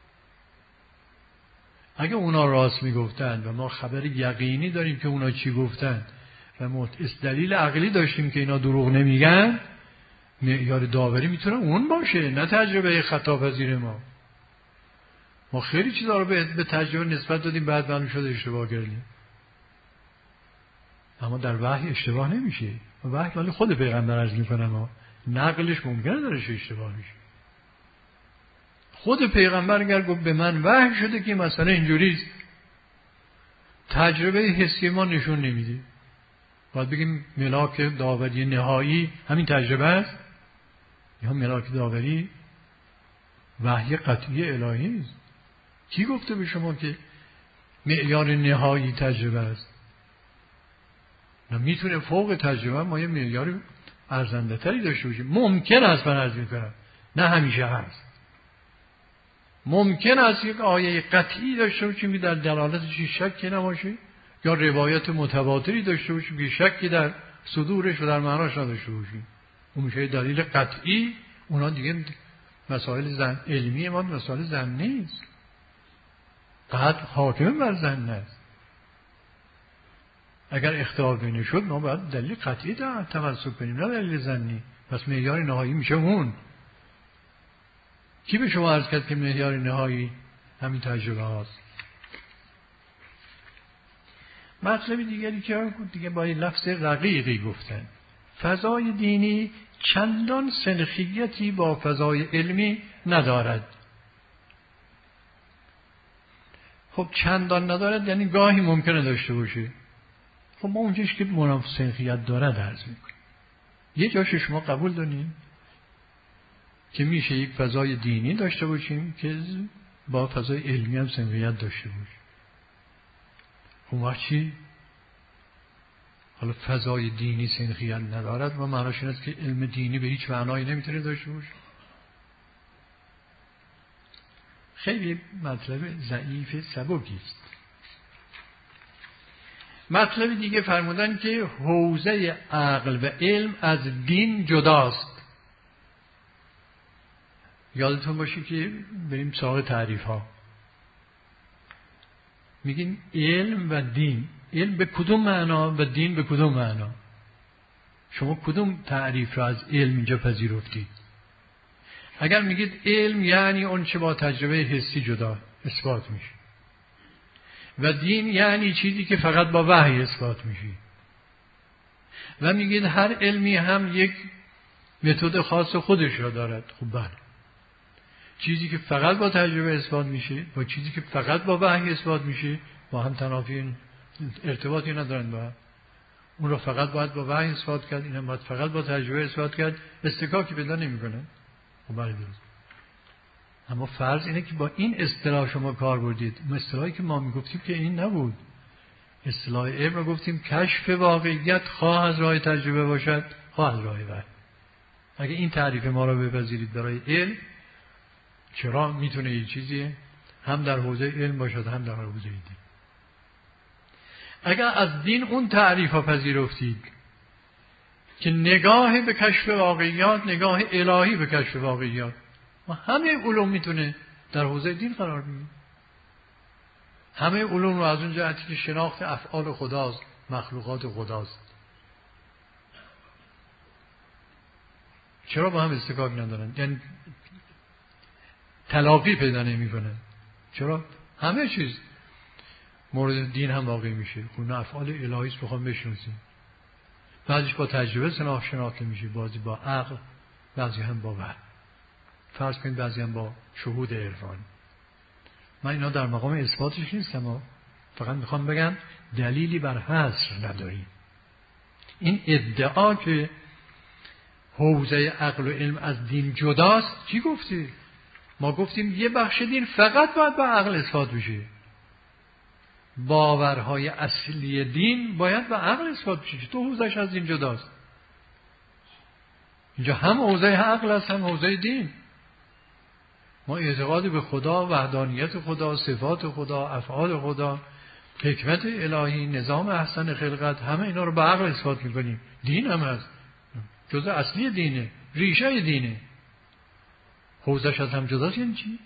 اگه اونا راست میگفتن و ما خبر یقینی داریم که اونا چی گفتن و ما دلیل عقلی داشتیم که اینا دروغ نمیگن، معیار داوری میتونه اون باشه، نه تجربه خطا پذیر ما. ما خیلی چیزا رو به, به تجربه نسبت دادیم بعد معلوم شده اشتباه کردیم. اما در وحی اشتباه نمیشه. وحی ولی خود پیغمبر عرض میکنه ما نقلش ممکنه درش اشتباه میشه. خود پیغمبر اگر گفت به من وحی شده که مثلا اینجوریست، تجربه حسی ما نشون نمیده. باید بگیم ملاک داوری نهایی همین تجربه است یا ملاک داوری وحی قطعی الهی است. کی گفته به شما که معیار نهایی تجربه است؟ نه، میتونه فوق تجربه ما یه معیار ارزنده تری داشته باشه. ممکن است من عرض میکنم نه همیشه هست. ممکن است یک آیه قطعی داشته باشیم که در دلالتش شکی نباشه یا روایت متواتری داشته باشیم که شکی در صدورش و در معناش نداشته باشیم. اون میشه دلیل قطعی. اونا دیگه مسائل زن علمی ما مسائل زن نیست. قطع حاکم بر زن است. اگر اختلاف بینه شد ما باید دلیل قطعی در تمسک کنیم نه دلیل زنی. پس معیار نهایی میشه اون. کی به شما عرض کرد که معیار نهایی همین تجربه هاست؟ مطلب دیگری که دیگه با این لفظ رقیقی گفتن، فضای دینی چندان سنخیتی با فضای علمی ندارد. خب چندان ندارد یعنی گاهی ممکنه داشته باشه. خب ما اونجاش که منافق سنخیت دارد عرض میکنیم. یه جاش شما قبول دارین که میشه یک فضای دینی داشته باشیم که با فضای علمی هم سنخیت داشته باشیم. اون وقت چی؟ حالا فضای دینی سنخیت ندارد و معناش این است که علم دینی به هیچ معنایی نمیتونه داشته باشه. خیلی مطلب ضعیف سبکی است. مطلب دیگه فرمودن که حوزه عقل و علم از دین جداست. یادتون باشه که بریم سراغ تعریف ها. میگین علم و دین. علم به کدوم معنا و دین به کدوم معنا؟ شما کدوم تعریف را از علم اینجا پذیرفتید؟ اگر میگید علم یعنی اون چه با تجربه حسی جدا اثبات میشه و دین یعنی چیزی که فقط با وحی اثبات میشه و میگید هر علمی هم یک متد خاص خودش را دارد. خب بله، چیزی که فقط با تجربه اثبات میشه و چیزی که فقط با وحی اثبات میشه با هم تنافی ارتباطی ندارن با هم. اون رو فقط باید با وحی اثبات کرد، این هم باید فقط با تجربه اثبات کرد، استکاکی پیدا نمیکنن. خب بله درست. اما فرض اینه که با این اصطلاح شما کار بردید. اصطلاحی که ما میگفتیم که این نبود. اصطلاح علم رو گفتیم کشف واقعیت خواه از راه تجربه باشد خواه از راه وحی. اگه این تعریف ما رو بپذیرید برای علم، چرا میتونه یه چیزی هم در حوزه علم باشد هم در حوزه دین. اگر از دین اون تعریف ها پذیرفتید که نگاه به کشف واقعیات نگاه الهی به کشف واقعیات و همه علوم میتونه در حوزه دین قرار بگیره. همه علوم رو از اون جهتی که شناخت افعال خداست، مخلوقات خداست، چرا با هم استکاک ندارن؟ یعنی تلاقی پیدا نمی کنن. چرا؟ همه چیز مورد دین هم واقع میشه. خون افعال الهیست بخوام بشناسیم. بعضیش با تجربه سناخت شناخته میشه، بعضی با عقل، بعضی هم با وحی. فرض کنید بعضی هم با شهود عرفان. من اینا در مقام اثباتش نیستم، فقط میخوام بگم دلیلی بر حصر نداریم. این ادعا که حوزه عقل و علم از دین جداست چی گفتی؟ ما گفتیم یه بخش دین فقط باید با عقل اثبات بشه. باورهای اصلی دین باید با عقل اثبات بشه. تو حوزهش از دین جداست. اینجا هم حوزه عقل است هم حوزه دین. ما اعتقاد به خدا، وحدانیت خدا، صفات خدا، افعال خدا، حکمت الهی، نظام احسن خلقت، همه اینا رو با عقل اثبات میکنیم. دین هم هست، جزء اصلی دینه، ریشه دینه. حوزهش از هم جداست یعنی چی؟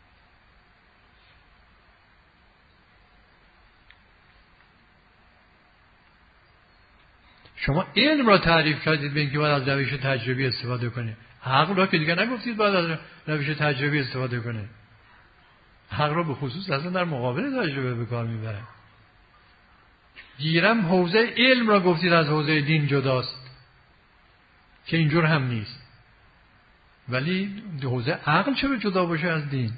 شما علم را تعریف کردید به اینکه باید از روش تجربی استفاده کنه. عقل را که دیگه نگفتید باید از روش تجربی استفاده کنه. حق را به خصوص اصلا در مقابل تجربه به کار میبرن. گیرم حوزه علم را گفتید از حوزه دین جداست، که اینجور هم نیست. ولی حوزه عقل چرا جدا باشه از دین؟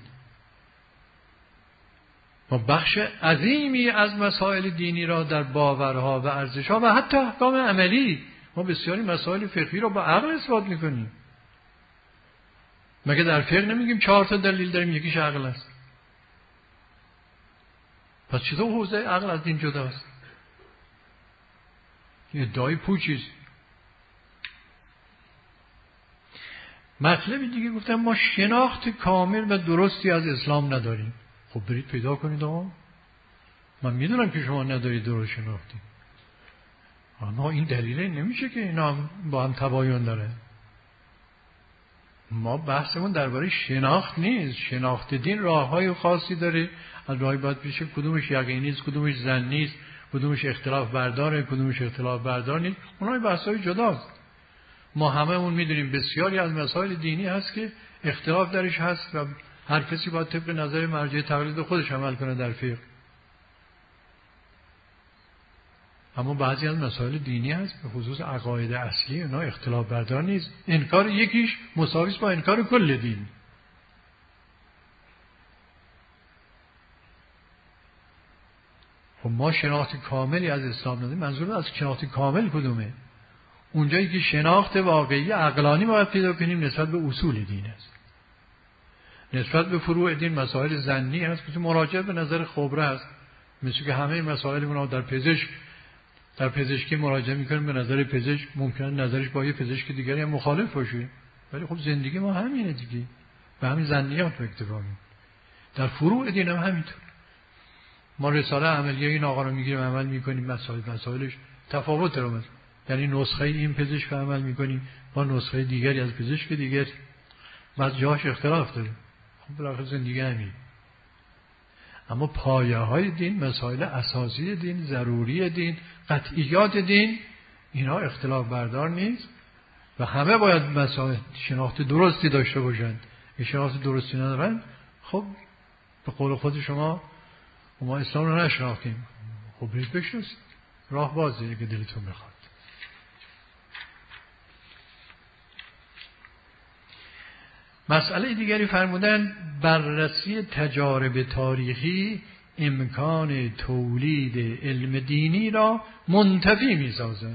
ما بخش عظیمی از مسائل دینی را در باورها و ارزشها و حتی احکام عملی، ما بسیاری مسائل فقهی را با عقل اثبات میکنیم. مگه در فقه نمیگیم چهار تا دلیل داریم یکیش عقل است؟ پس چطور حوزه عقل از دین جداست؟ یه ادعای پوچیست. مطلب دیگه گفتم ما شناخت کامل و درستی از اسلام نداریم. خب برید پیدا کنید آقا. من میدونم که شما ندارید درست شناختی، اما این دلیله نمیشه که اینا هم با هم تباین داره. ما بحثمون درباره شناخت نیست. شناخت دین راههای خاصی داره، از راهی باید پیشه کدومش یقینی است، کدومش ظنی است، کدومش اختلاف برداره، کدومش اختلاف بردار نیست. اونها بحثای جداست. ما هممون میدونیم بسیاری از مسائل دینی هست که اختلاف درش هست و هر کسی باید طبق نظر مرجع تقلید خودش عمل کنه در فقه. اما بعضی از مسائل دینی هست به خصوص عقاید اصلی اونا اختلاف بردار نیست. انکار یکیش مساوی است با انکار کل دین. خب ما شناخت کاملی از اسلام نداریم. منظور از شناخت کامل کدومه؟ اونجایی که شناخت واقعی عقلانی باید پیدا کنیم نسبت به اصول دین است. نسبت به فروع دین مسائل ظنی هست که مراجعه به نظر خبره است. مثل که همه مسائل اونا در پزشک در پزشکی مراجعه میکنیم به نظر پزشک، ممکنه نظرش با یه پزشک دیگری هم مخالف باشه، ولی خب زندگی ما همینه دیگه، به همین ظنیات اکتفا میکنیم. در فروع دین هم همینطور. ما رساله عملیه این آقا رو میگیریم عمل میکنیم، مسائل مسائلش تفاوت داره. یعنی نسخه این پزشک عمل میکنیم با نسخه دیگری از پزشک دیگری، بعض جاش اختلاف داره. خب بالاخره زندگی همین. اما پایه های دین، مسائل اساسی دین، ضروری دین، قطعیات دین، اینا اختلاف بردار نیست و همه باید مسائل شناخت درستی داشته باشند. این شناخت درستی ندارن، خب به قول خود شما ما اسلام رو نشناختیم. خب برید بشناسید، راه بازه که دلتون بخواد. مسئله دیگری فرمودن بررسی تجارب تاریخی امکان تولید علم دینی را منتفی می سازه.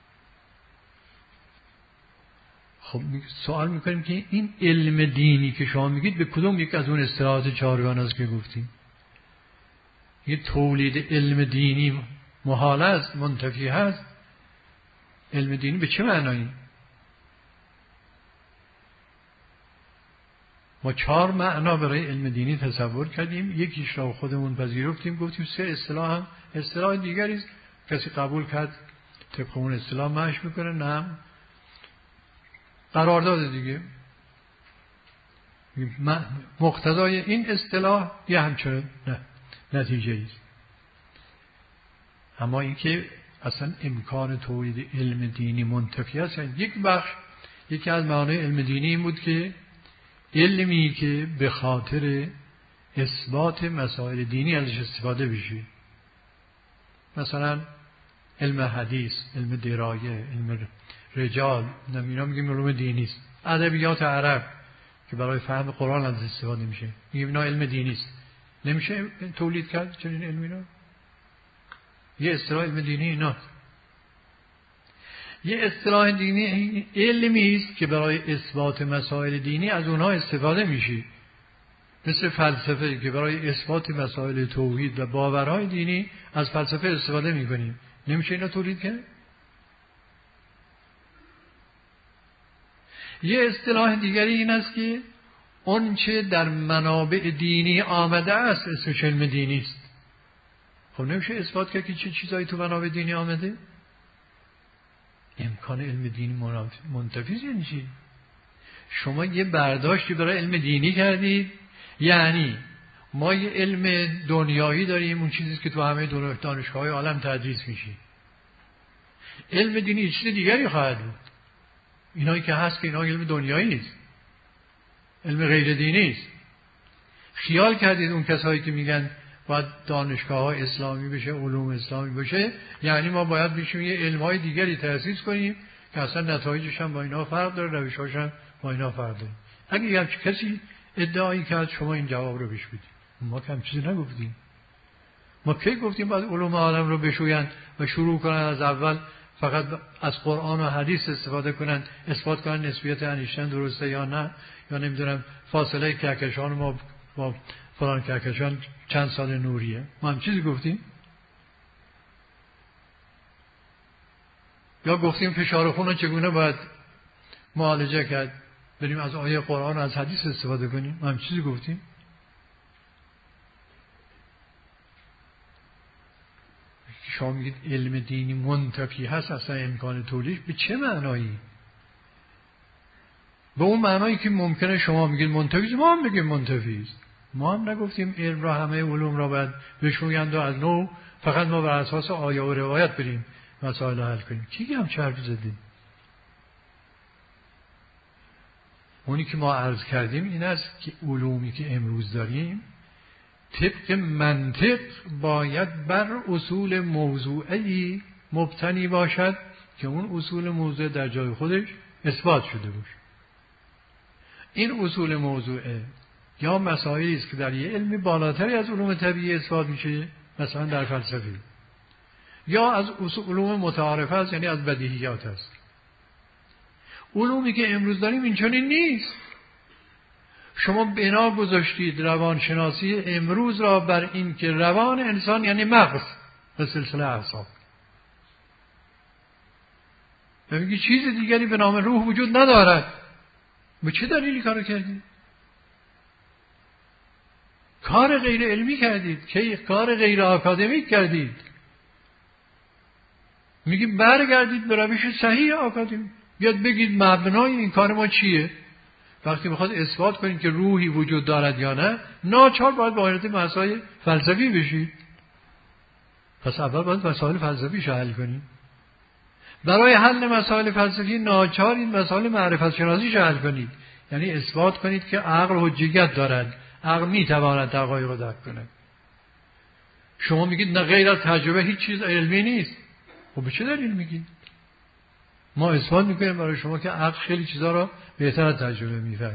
خب سوال میکنیم که این علم دینی که شما میگید به کدوم یک از اون اصطلاحات چهارگان است که گفتیم؟ یه تولید علم دینی محال است، منتفی هست. علم دینی به چه معنایی؟ ما چهار معنا برای علم دینی تصور کردیم، یکیش را خودمون پذیرفتیم، گفتیم سه اصطلاح هم اصطلاح دیگری است. کسی قبول کرد طبق اون اصطلاح معنیش میکنه، نه قرارداد دیگه. مقتضای این اصطلاح یه همچنان نه نتیجه ایست. اما اینکه اصلا امکان تولید علم دینی منتفی است، یک بخش یکی از معنای علم دینی این بود که علمی که به خاطر اثبات مسائل دینی ازش استفاده بشه، مثلا علم حدیث، علم درایه، علم رجال، اینا میگیم علوم دینی است. ادبیات عرب که برای فهم قرآن ازش استفاده میشه، میگیم اینا علم دینی است. نمیشه تولید کرد چنین علمی رو؟ یه اصطلاح علم دینی ایناست. یه اصطلاح دینی علمی است که برای اثبات مسائل دینی از اونها استفاده میشه، مثل فلسفه که برای اثبات مسائل توحید و باورهای دینی از فلسفه استفاده میکنیم. نمیشه اینا تولید کرد؟ یه اصطلاح دیگری این است که اون چه در منابع دینی آمده است اسمش علم دینی است. خب نمیشه اثبات کرد که چه چیزایی تو منابع دینی آمده؟ امکان علم دینی منتفی یعنی چی؟ شما یه برداشتی برای علم دینی کردید، یعنی ما یه علم دنیایی داریم، اون چیزی که تو همه دانشگاه‌های عالم تدریس میشه. علم دینی یه چیز دیگری خواهد بود. اینایی که هست که اینا علم دنیایی نیست، علم غیر دینی است. خیال کردید اون کسایی که میگن باید دانشگاه ها اسلامی بشه، علوم اسلامی بشه، یعنی ما باید بشیم یه علم های دیگری تأسیس کنیم که اصلا نتایجش هم با اینا فرق داره، روش‌هاش هم با اینا فرق داره. اگه یک کسی ادعایی کرد شما این جواب رو بهش بدید. ما کم چیزی نگفتیم. ما کی گفتیم باید علوم عالم رو بشوین و شروع کنن از اول فقط از قرآن و حدیث استفاده کنن، اثبات کنن نسبیت انیشتین درسته یا نه، یا نمیدونم فاصله کهکشان ما با فلان کهکشان چند سال نوریه. ما هم چیزی گفتیم؟ یا گفتیم فشار خون رو چگونه باید معالجه کرد، بریم از آیه قرآن و از حدیث استفاده کنیم؟ ما هم چیزی گفتیم؟ شما میگید علم دینی منتفی هست، اصلا امکان تولیدش به چه معنایی؟ به اون معنایی که ممکنه شما میگید منتفی، ما هم بگیم منتفی است. ما هم نگفتیم علم را، همه علوم را باید بشویند و از نو فقط ما بر اساس آیه و روایت بریم مسائل حل کنیم. کی هم چه حرفی زدیم؟ اونی که ما عرض کردیم این است که علومی که امروز داریم طبق منطق باید بر اصول موضوعی مبتنی باشد که اون اصول موضوع در جای خودش اثبات شده باشه. این اصول موضوعه یا مسائلی است که در یه علمی بالاتری از علوم طبیعی اثبات میشه، مثلا در فلسفه، یا از اصول علوم متعارفه است، یعنی از بدیهیات است. علومی که امروز داریم این چنین نیست. شما بنا گذاشتید روانشناسی امروز را بر این که روان انسان یعنی مغز و سلسله اعصاب. و میگی چیز دیگری به نام روح وجود ندارد. به چه دلیلی کارو کردید؟ کار غیر علمی کردید، که کار غیر آکادمیک کردید. میگی برگردید به روش صحیح آکادمی، بیاد بگید مبنای این کار ما چیه. وقتی میخواد اثبات کنید که روحی وجود دارد یا نه، ناچار باید وارد مسائل فلسفی بشید. پس اول باید مسائل فلسفی رو حل کنید. برای حل مسائل فلسفی ناچار این مسائل معرفت شناسی رو حل کنید، یعنی اثبات کنید که عقل حجیت دارد، عقل میتواند دقایق رو درک کنه. شما میگید نه غیر از تجربه هیچ چیز علمی نیست. خب به چه دلیل میگید؟ ما اثبات میکنیم برای شما که عقل خیلی چیزا رو بهتر از تجربه میفهمه.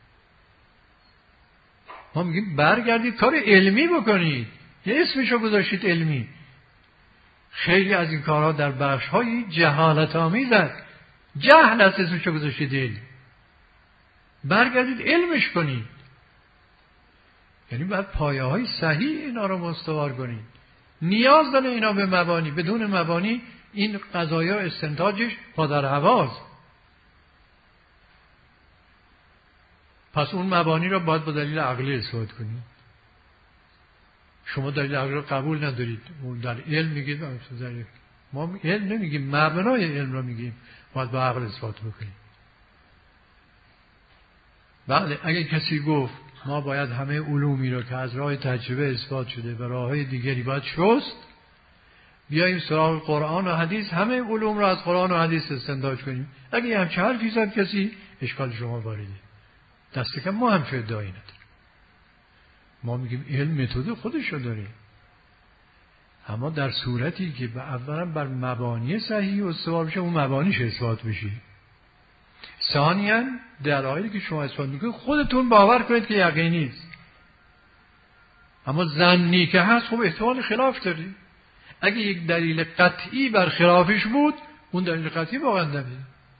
ما میگیم برگردید کار علمی بکنید. یه اسمشو گذاشتید علمی. خیلی از این کارها در بخش‌های جهالت آمیز است. جهل است اسمشو گذاشتید علم. برگردید علمش کنید. یعنی باید پایه‌های صحیح اینا رو مستوار کنید. نیاز داره اینا به مبانی. بدون مبانی این قضایا استنتاجش پادر هواست. پس اون مبانی رو باید با دلیل عقلی اثبات کنید. شما دلیل عقلی رو قبول ندارید. در علم میگید ما علم نمیگیم، مبنای علم رو میگیم، باید با عقل اثبات بکنیم. بله، اگه کسی گفت ما باید همه علومی رو که از راه تجربه اثبات شده و راههای دیگری باید شست، بیاییم سراغ قرآن و حدیث، همه علوم رو از قرآن و حدیث استنتاج کنیم. اگه هم چهار فیصد کسی، اشکال شما وارده. دست کم ما هم چه ادعایی نداریم. ما میگیم علم متد خودش رو داره، اما در صورتی که به اولا بر مبانی صحیح استوار بشه، اون مبانیش اثبات بشه. ثانیاً دلایلی که شما اثبات میکنید خودتون باور کنید که یقینی است. اما ظنی که هست خب احتمال خلاف داره. اگه یک دلیل قطعی بر خلافش بود، اون دلیل قطعی واقعا نمیده.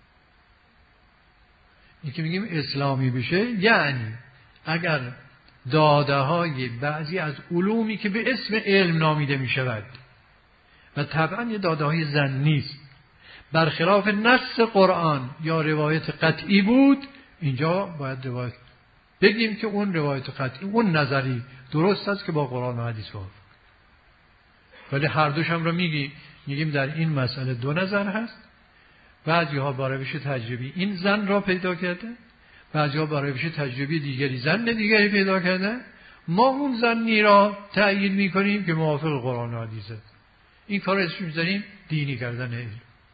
این که میگیم اسلامی بشه یعنی اگر داده های بعضی از علومی که به اسم علم نامیده می شود و طبعا یه داده های ظنی است، برخلاف نص قرآن یا روایت قطعی بود، اینجا باید روایت بگیم که اون روایت قطعی، اون نظری درست است که با قرآن و حدیث وافق. ولی هر دوش هم رو میگیم میگیم در این مسئله دو نظر هست. بعضی ها با روش تجربی این زن را پیدا کرده، بعضی ها با روش تجربی دیگری زن دیگری پیدا کرده. ما اون زنی را تأیید میکنیم که موافق قرآن و حدیثه. این کار اسمش میذاریم دینی کردن علم.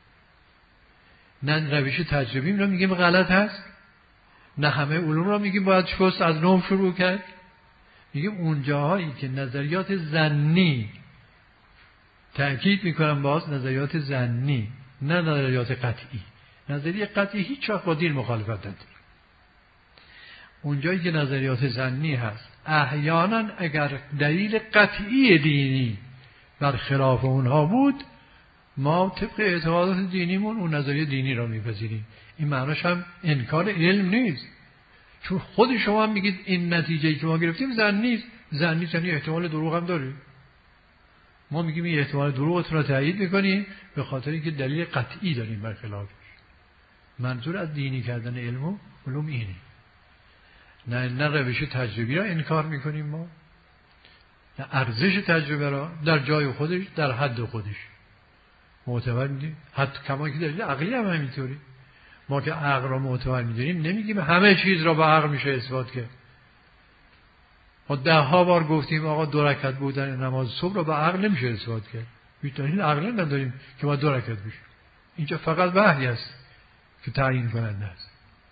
نه روش تجربی را میگیم غلط هست، نه همه علوم را میگیم باید شست از نو شروع کرد. میگیم اون جاهایی که نظریات ظنی، تأکید میکنم باز نظریات ظنی نه نظریات قطعی، نظریه قطعی هیچ وقت با دین مخالفت نداره. اونجایی که نظریات ظنی هست احیانا اگر دلیل قطعی دینی بر خلاف اونها بود، ما طبق اعتقادات دینیمون اون نظریه دینی را میپذیریم. این معناش هم انکار علم نیست، چون خود شما میگید این نتیجه‌ای که ما گرفتیم ظنی است. ظنی یعنی احتمال دروغ هم داره. ما میگیم این احتمال دروغتون را تایید میکنیم به خاطر اینکه دلیل قطعی داریم بر خلافش. منظور از دینی کردن علم و علوم اینه. نه نه روش تجربی را انکار میکنیم ما، نه ارزش تجربه را در جای خودش در حد خودش معتبر میدیم. حتی کما که دلیل عقلی هم همینطوری. ما که عقل را معتبر میدونیم نمیگیم همه چیز را با عقل میشه اثبات کرد. ما ده ها بار گفتیم آقا دو رکعت بودن نماز صبح را با عقل نمیشه اثبات کرد. هیچ دلیل عقلی نداریم که ما دو رکعت بشه. اینجا فقط وحی است که تعیین کننده است.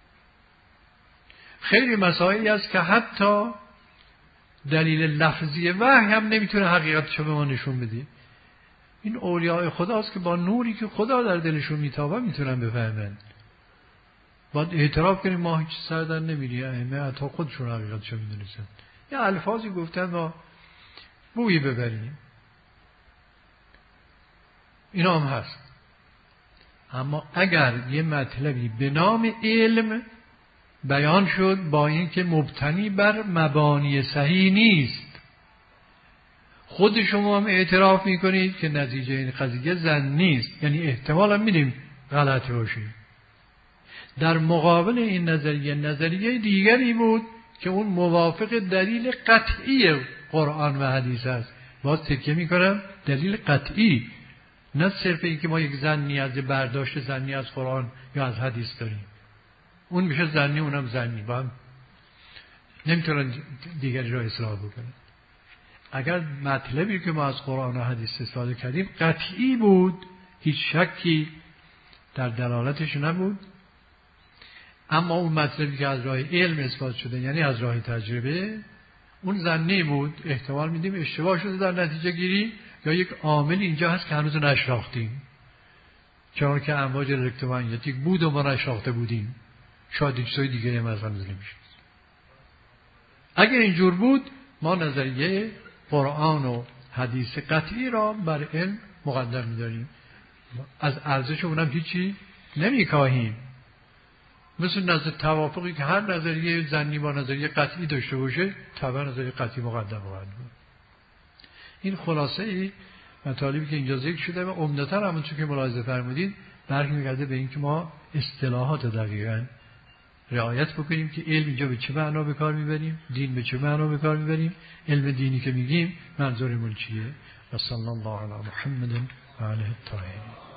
خیلی مسائلی است که حتی دلیل لفظی وحی هم نمیتونه حقیقتشو به ما نشون بده. این اولیاء خداست که با نوری که خدا در دلشون میتابه میتونن بفهمن. باید اعتراف کنیم ما هیچ سر در نمیری، ائمه حتی خودشون حقیقتشو میدونستن. یه الفاظی گفتن ما بویی ببریم، اینا هم هست. اما اگر یه مطلبی به نام علم بیان شد با اینکه مبتنی بر مبانی صحیح نیست، خود شما هم اعتراف میکنید که نتیجه این قضیه ظن نیست، یعنی احتمال هم میدیم غلط باشه. در مقابل این نظریه نظریه دیگری بود که اون موافق دلیل قطعی قرآن و حدیث است. باز تکیه میکنم دلیل قطعی، نه صرف این که ما یک ظنی از برداشت ظنی از قرآن یا از حدیث داریم. اون میشه ظنی، اونم ظنی، با هم نمیتونن دیگری را اصلاح بکنن. اگر مطلبی که ما از قرآن و حدیث استفاده کردیم قطعی بود، هیچ شکی در دلالتش نبود، اما اون مطلبی که از راه علم اثبات شده یعنی از راه تجربه، اون ظنی بود، احتمال میدیم اشتباه شده در نتیجه گیری یا یک عامل اینجا هست که هنوز نشناختیم، چون که امواج الکترومغناطیسی بود و ما نشناخته بودیم، شاید چیزای دیگری هم از هنوز نمیشه. اگر اینجور بود ما نظریه قرآن و حدیث قطعی را بر علم مقدم می‌داریم، از ارزش اونم هیچی نمی‌کاهیم. مثل نظر توافقی که هر نظریه ظنی با نظریه قطعی داشته باشه، طبعا نظریه قطعی مقدم خواهد بود. این خلاصه ای مطالبی که اینجا ذکر شده و عمدتاً همونطور که ملاحظه فرمودید برمیگرده به اینکه ما اصطلاحات دقیقاً رعایت بکنیم که علم اینجا به چه معنا به کار میبریم، دین به چه معنا به کار میبریم، علم دینی که میگیم منظورمون چیه. و صلی الله علی محمد و آله الطاهرین.